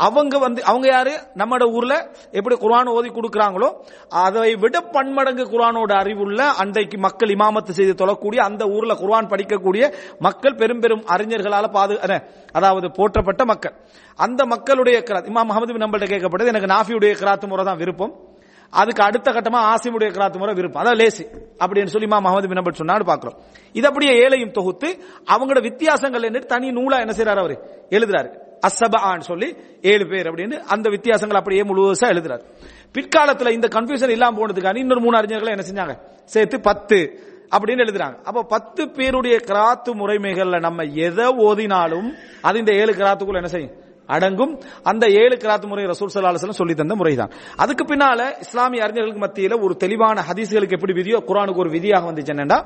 அவங்க யாரு, நம்மட ஊர்ல எப்படி குர்ஆன் ஓதி கொடுக்கறாங்களோ அதை விட பன்மடங்கு குர்ஆனோட அறிவுள்ள அன்றைக்கு மக்கள் இமாமத்து செய்து தொழக்கூடிய அந்த ஊர்ல குர்ஆன் படிக்கக்கூடிய மக்கள் பெரும் பெரும் அறிஞர்களால அதாவது போற்றப்பட்ட மக்கள். அந்த மக்களுடைய கிராத் இமாம் அஹ்மது பின் ஹம்பல்ட்ட கேட்கப்பட்டது, எனக்கு நாஃபியுடைய கிராத் முறை தான் விருப்பம், அதுக்கு அடுத்த கட்டமா ஆசிமுடைய கிராத் முறை விருப்பம், அதான் லேசி அப்படின்னு சொல்லி இமாம் அஹ்மது பின் ஹம்பல் சொன்னாரு பாக்குறோம். இது அப்படியே ஏழையும் தொகுத்து அவங்களோட வித்தியாசங்கள் என்ன தனி நூலா என்ன செய்யறாரு, அவரு எழுதுறாரு. அஸ்ஸபஆன் சொல்லி 7 பேர் அப்படின்னு அந்த வித்தியாசங்கள் அப்படியே முழுவதும் எழுதுறாரு. பிற்காலத்துல இந்த கன்ஃபியூஷன் இல்லாம போனதுக்கான இன்னொரு 3 அறிஞர்களை என்ன செஞ்சாங்க, சேர்த்து 10 அப்படின்னு எழுதுறாங்க. அப்ப 10 பேருடைய கிராத்து முறைமைகள்ல நம்ம எதை ஓதினாலும் அது இந்த 7 கிராத்துக்குள்ள என்ன செய்யும், அடங்கும். அந்த 7 கிராத்து முறை ரசூல் ஸல்லல்லாஹு அலைஹி வஸல்லம் சொல்லி தந்த முறைதான். அதுக்கு பின்னால இஸ்லாமிய அறிஞர்களுக்கு மத்தியில ஒரு தெளிவான ஹதீஸ்களுக்கு எப்படி விதியோ குர்ஆனுக்கு ஒரு விதியாக வந்துச்சு. என்னன்னா,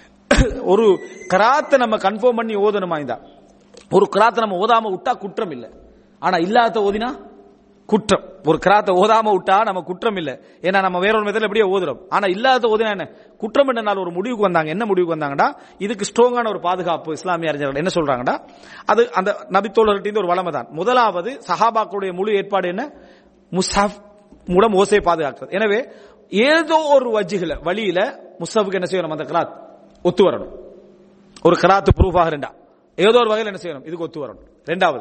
ஒரு கிராத்தை நம்ம கன்ஃபார்ம் பண்ணி ஓதணுமா, இந்த ஒரு கிராத்தை நம்ம ஓதாம விட்டா குற்றம் இல்லை, ஆனா இல்லாத ஓதினா குற்றம். ஒரு கிராத்தை ஓதாம விட்டா நம்ம குற்றம் இல்லை, ஏன்னா நம்ம வேற ஒரு மெத்தட்ல எப்படியே ஓதுறோம். ஆனா இல்லாத ஓதினா என்ன குற்றம் என்றனால ஒரு முடிவுக்கு வந்தாங்க. என்ன முடிவுக்கு வந்தாங்கடா, இதுக்கு ஸ்ட்ராங்கான ஒரு பாதுகாப்பு இஸ்லாமிய அறிஞர்கள் என்ன சொல்றாங்கடா, அது அந்த நபித்தோழர்கிட்ட ஒரு வளமை தான். முதலாவது சஹாபாக்களுடைய முழு ஏற்பாடு என்ன, முஸ்ஹப் மூலம் ஓசையை பாதுகாக்கிறது. எனவே ஏதோ ஒரு வழியில முஸ்ஹபுக்கு என்ன செய்யணும், அந்த கிராத் ஒத்து வரணும். ஒரு கிராத் ப்ரூஃப் ஆகிறா ஏதோ ஒரு வகையில் என்ன செய்யணும், இதுக்கு ஒத்து வரணும். 2வது,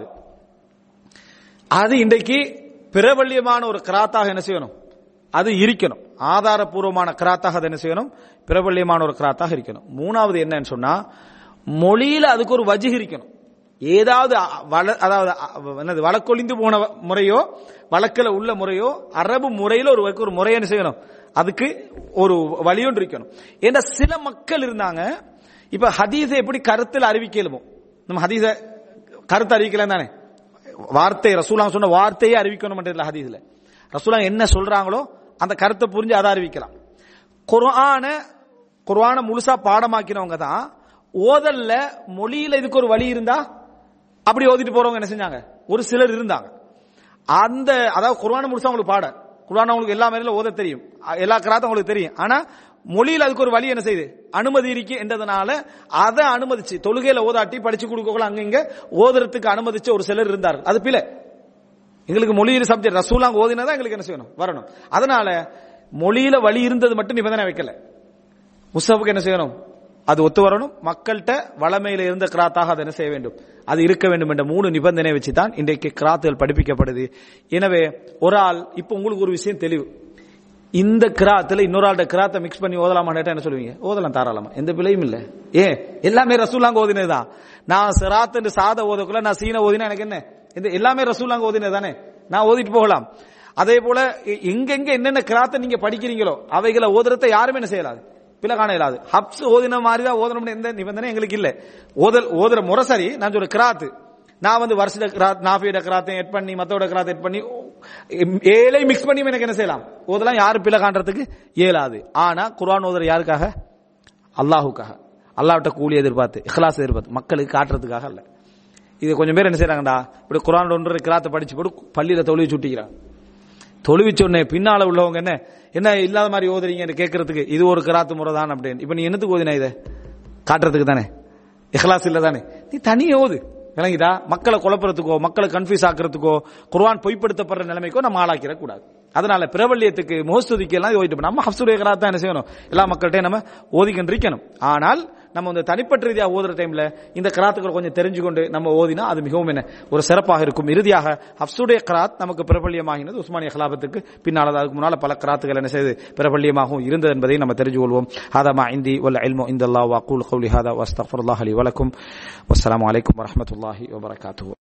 அது இன்றைக்கு பிரபல்யமான ஒரு கிராத்தாக என்ன செய்யணும், அது இருக்கணும். ஆதாரபூர்வமான கிராத்தாக அது என்ன செய்யணும், பிரபல்யமான ஒரு கிராத்தாக இருக்கணும். 3வது என்னன்னு சொன்னா, மொழியில அதுக்கு ஒரு வஜ்ஹ் இருக்கணும். ஏதாவது அதாவது வழக்கொழிந்து போன முறையோ வழக்கில் உள்ள முறையோ அரபு முறையில ஒரு முறை என்ன செய்யணும், அதுக்கு ஒரு வழியொன்று இருக்கணும். ஏன்னா சில மக்கள் இருந்தாங்க, இப்ப ஹதீஸை எப்படி கருத்தில் அறிவிக்கலுமோ, நம்ம ஹதீஸ கருத்து அறிவிக்கலாம் தானே, வார்த்தை ரசூலுல்லாஹ் சொன்ன வார்த்தையே அறிவிக்கணும் இல்ல. ஹதீஸ்ல ரசூலுல்லாஹ் என்ன சொல்றாங்களோ அந்த கருத்தை புரிஞ்சு அதை அறிவிக்கலாம். குர்ஆனை முழுசா பாடமாக்கினவங்க தான் ஓதல்ல மொழியில இதுக்கு ஒரு வழி இருந்தா அப்படி ஓதிட்டு போறவங்க என்ன செஞ்சாங்க, ஒரு சிலர் இருந்தாங்க. அந்த அதாவது குர்ஆனை முழுசா உங்களுக்கு பாட, குர்ஆன் உங்களுக்கு எல்லா மேல ஓத தெரியும், எல்லா கிராத்தும் உங்களுக்கு தெரியும், ஆனா மொழியில் அதுக்கு ஒரு வழி என்ன செய்யுது, அனுமதி இருக்கு என்றதுனால அதை அனுமதிச்சு தொழுகையில ஓதாட்டி படிச்சு கொடுக்க அங்க ஓதுறதுக்கு அனுமதிச்சு ஒரு சிலர் இருந்தார்கள். அது பிழை. எங்களுக்கு மொழியில் சப்ஜெக்ட் ரசூலுல்லாஹ் ஓதினதான் எங்களுக்கு என்ன செய்யணும், வரணும். அதனால மொழியில வழி இருந்தது மட்டும் நிபந்தனை வைக்கல, முஸ்ஹபுக்கு என்ன செய்யணும், அது ஒத்து வரணும். மக்கள்கிட்ட வளமையில இருந்த கிராத்தாக அதை என்ன செய்ய வேண்டும், அது இருக்க வேண்டும் என்ற 3 நிபந்தனை வச்சுதான் இன்றைக்கு கிராத்துகள் படிப்பிக்கப்படுது. எனவே ஒரு ஆள் இப்ப உங்களுக்கு ஒரு விஷயம் தெளிவு, இந்த கிராத்துல இன்னொரு ஆள்கிட்ட கிராத்தை மிக்ஸ் பண்ணி ஓதலாமா என்ன சொல்லுவீங்க, ஓதலாம் தாராளமா, எந்த பிழையும் இல்ல. ஏன் எல்லாமே ரசூலுல்லாஹ் ஓதினதுதான். நான் சிராத் சாத ஓதக்குள்ள நான் சீன ஓதினா எனக்கு என்ன, எல்லாமே ரசூலுல்லாஹ் ஓதினதானே, நான் ஓதிட்டு போகலாம். அதே போல எங்கெங்க என்னென்ன கிராத்தை நீங்க படிக்கிறீங்களோ அவைகளை ஓதுறத யாருமே என்ன செய்யலாது, பிழை காண இயலாது. ஹப்ஸ் ஓதின மாதிரிதான் ஓதணும்னு எந்த நிபந்தனை எங்களுக்கு இல்ல. ஓதுற முறை சரி, நான் சொல்ற கிராத்து நான் வருஷ கிராத் நாஃபியோட கிராத்தை எட் பண்ணி மத்தோட கிராத் எட் பண்ணி 7 மிக்ஸ் பண்ணி எனக்கு என்ன செய்யலாம், ஓதலாம், யாரும் பிழை காண்றதுக்கு இயலாது. ஆனா குர்ஆன் ஓதுற யாருக்காக, அல்லாஹுக்காக, அல்லாஹ்விட்ட கூலி எதிர்பார்த்து இஹ்லாஸ் எதிர்பார்த்து மக்களுக்கு காட்டுறதுக்காக அல்ல. இது கொஞ்சம் பேர் என்ன செய்யறாங்கடா, இப்படி குர்ஆன் ஒன்று கிராத்தை படிச்சு போட்டு பள்ளியில தொழுவி சுட்டிக்கிறாங்க. தொழுவிச்சொன்னே பின்னால உள்ளவங்க என்ன இல்லாத மாதிரி ஓதுறீங்கன்னு கேட்கறதுக்கு இது ஒரு கிராத்து முறை தான் அப்படின்னு. இப்ப நீ என்னத்துக்கு ஓதினா இதை காட்டுறதுக்கு தானே, இஹ்லாஸ் இல்ல தானே, நீ தனியே ஓது. விளங்கிதா? மக்களை குழப்பறதுக்கோ மக்களை கன்ஃபியூஸ் ஆக்குறதுக்கோ குர்ஆன் பொய்ப்படுத்தப்படுற நிலைமைக்கோ நம்ம ஆளாக்கிற கூடாது. அதனால பிரபல்யத்துக்கு முகஸ்துதிக்கு எல்லாம் ஓதிட்டு நம்ம ஹஃப்ஸுடைய கிராத் தான் என்ன செய்யணும், எல்லா மக்கள்கிட்டையும் நம்ம ஓதிக்கொண்டிருக்கணும். ஆனால் நம்ம இந்த தனிப்பட்ட ரீதியா ஓதுற டைம்ல இந்த கிராத்துக்கள் கொஞ்சம் தெரிஞ்சுக்கொண்டு நம்ம ஓதினா அது மிகவும் என்ன ஒரு சிறப்பாக இருக்கும். இறுதியாக ஹஃப்ஸுடைய கிராத் நமக்கு பிரபல்யமாகினது உஸ்மானிய கலாபத்துக்கு பின்னால், அதுக்கு முன்னால பல கிராத்துகள் என்ன செய்து பிரபல்யமாகவும் இருந்தது என்பதை நம்ம தெரிஞ்சு கொள்வோம். ஹாதா மா இந்தி வல் இல்மு இந்தல்லாஹ் வ அகூலு கௌலி ஹாதா வ அஸ்தக்ஃபிருல்லாஹ் லி வ லக்கும். வஸ்ஸலாமு அலைக்கும் வ ரஹ்மத்துல்லாஹி வ பரகாத்துஹு.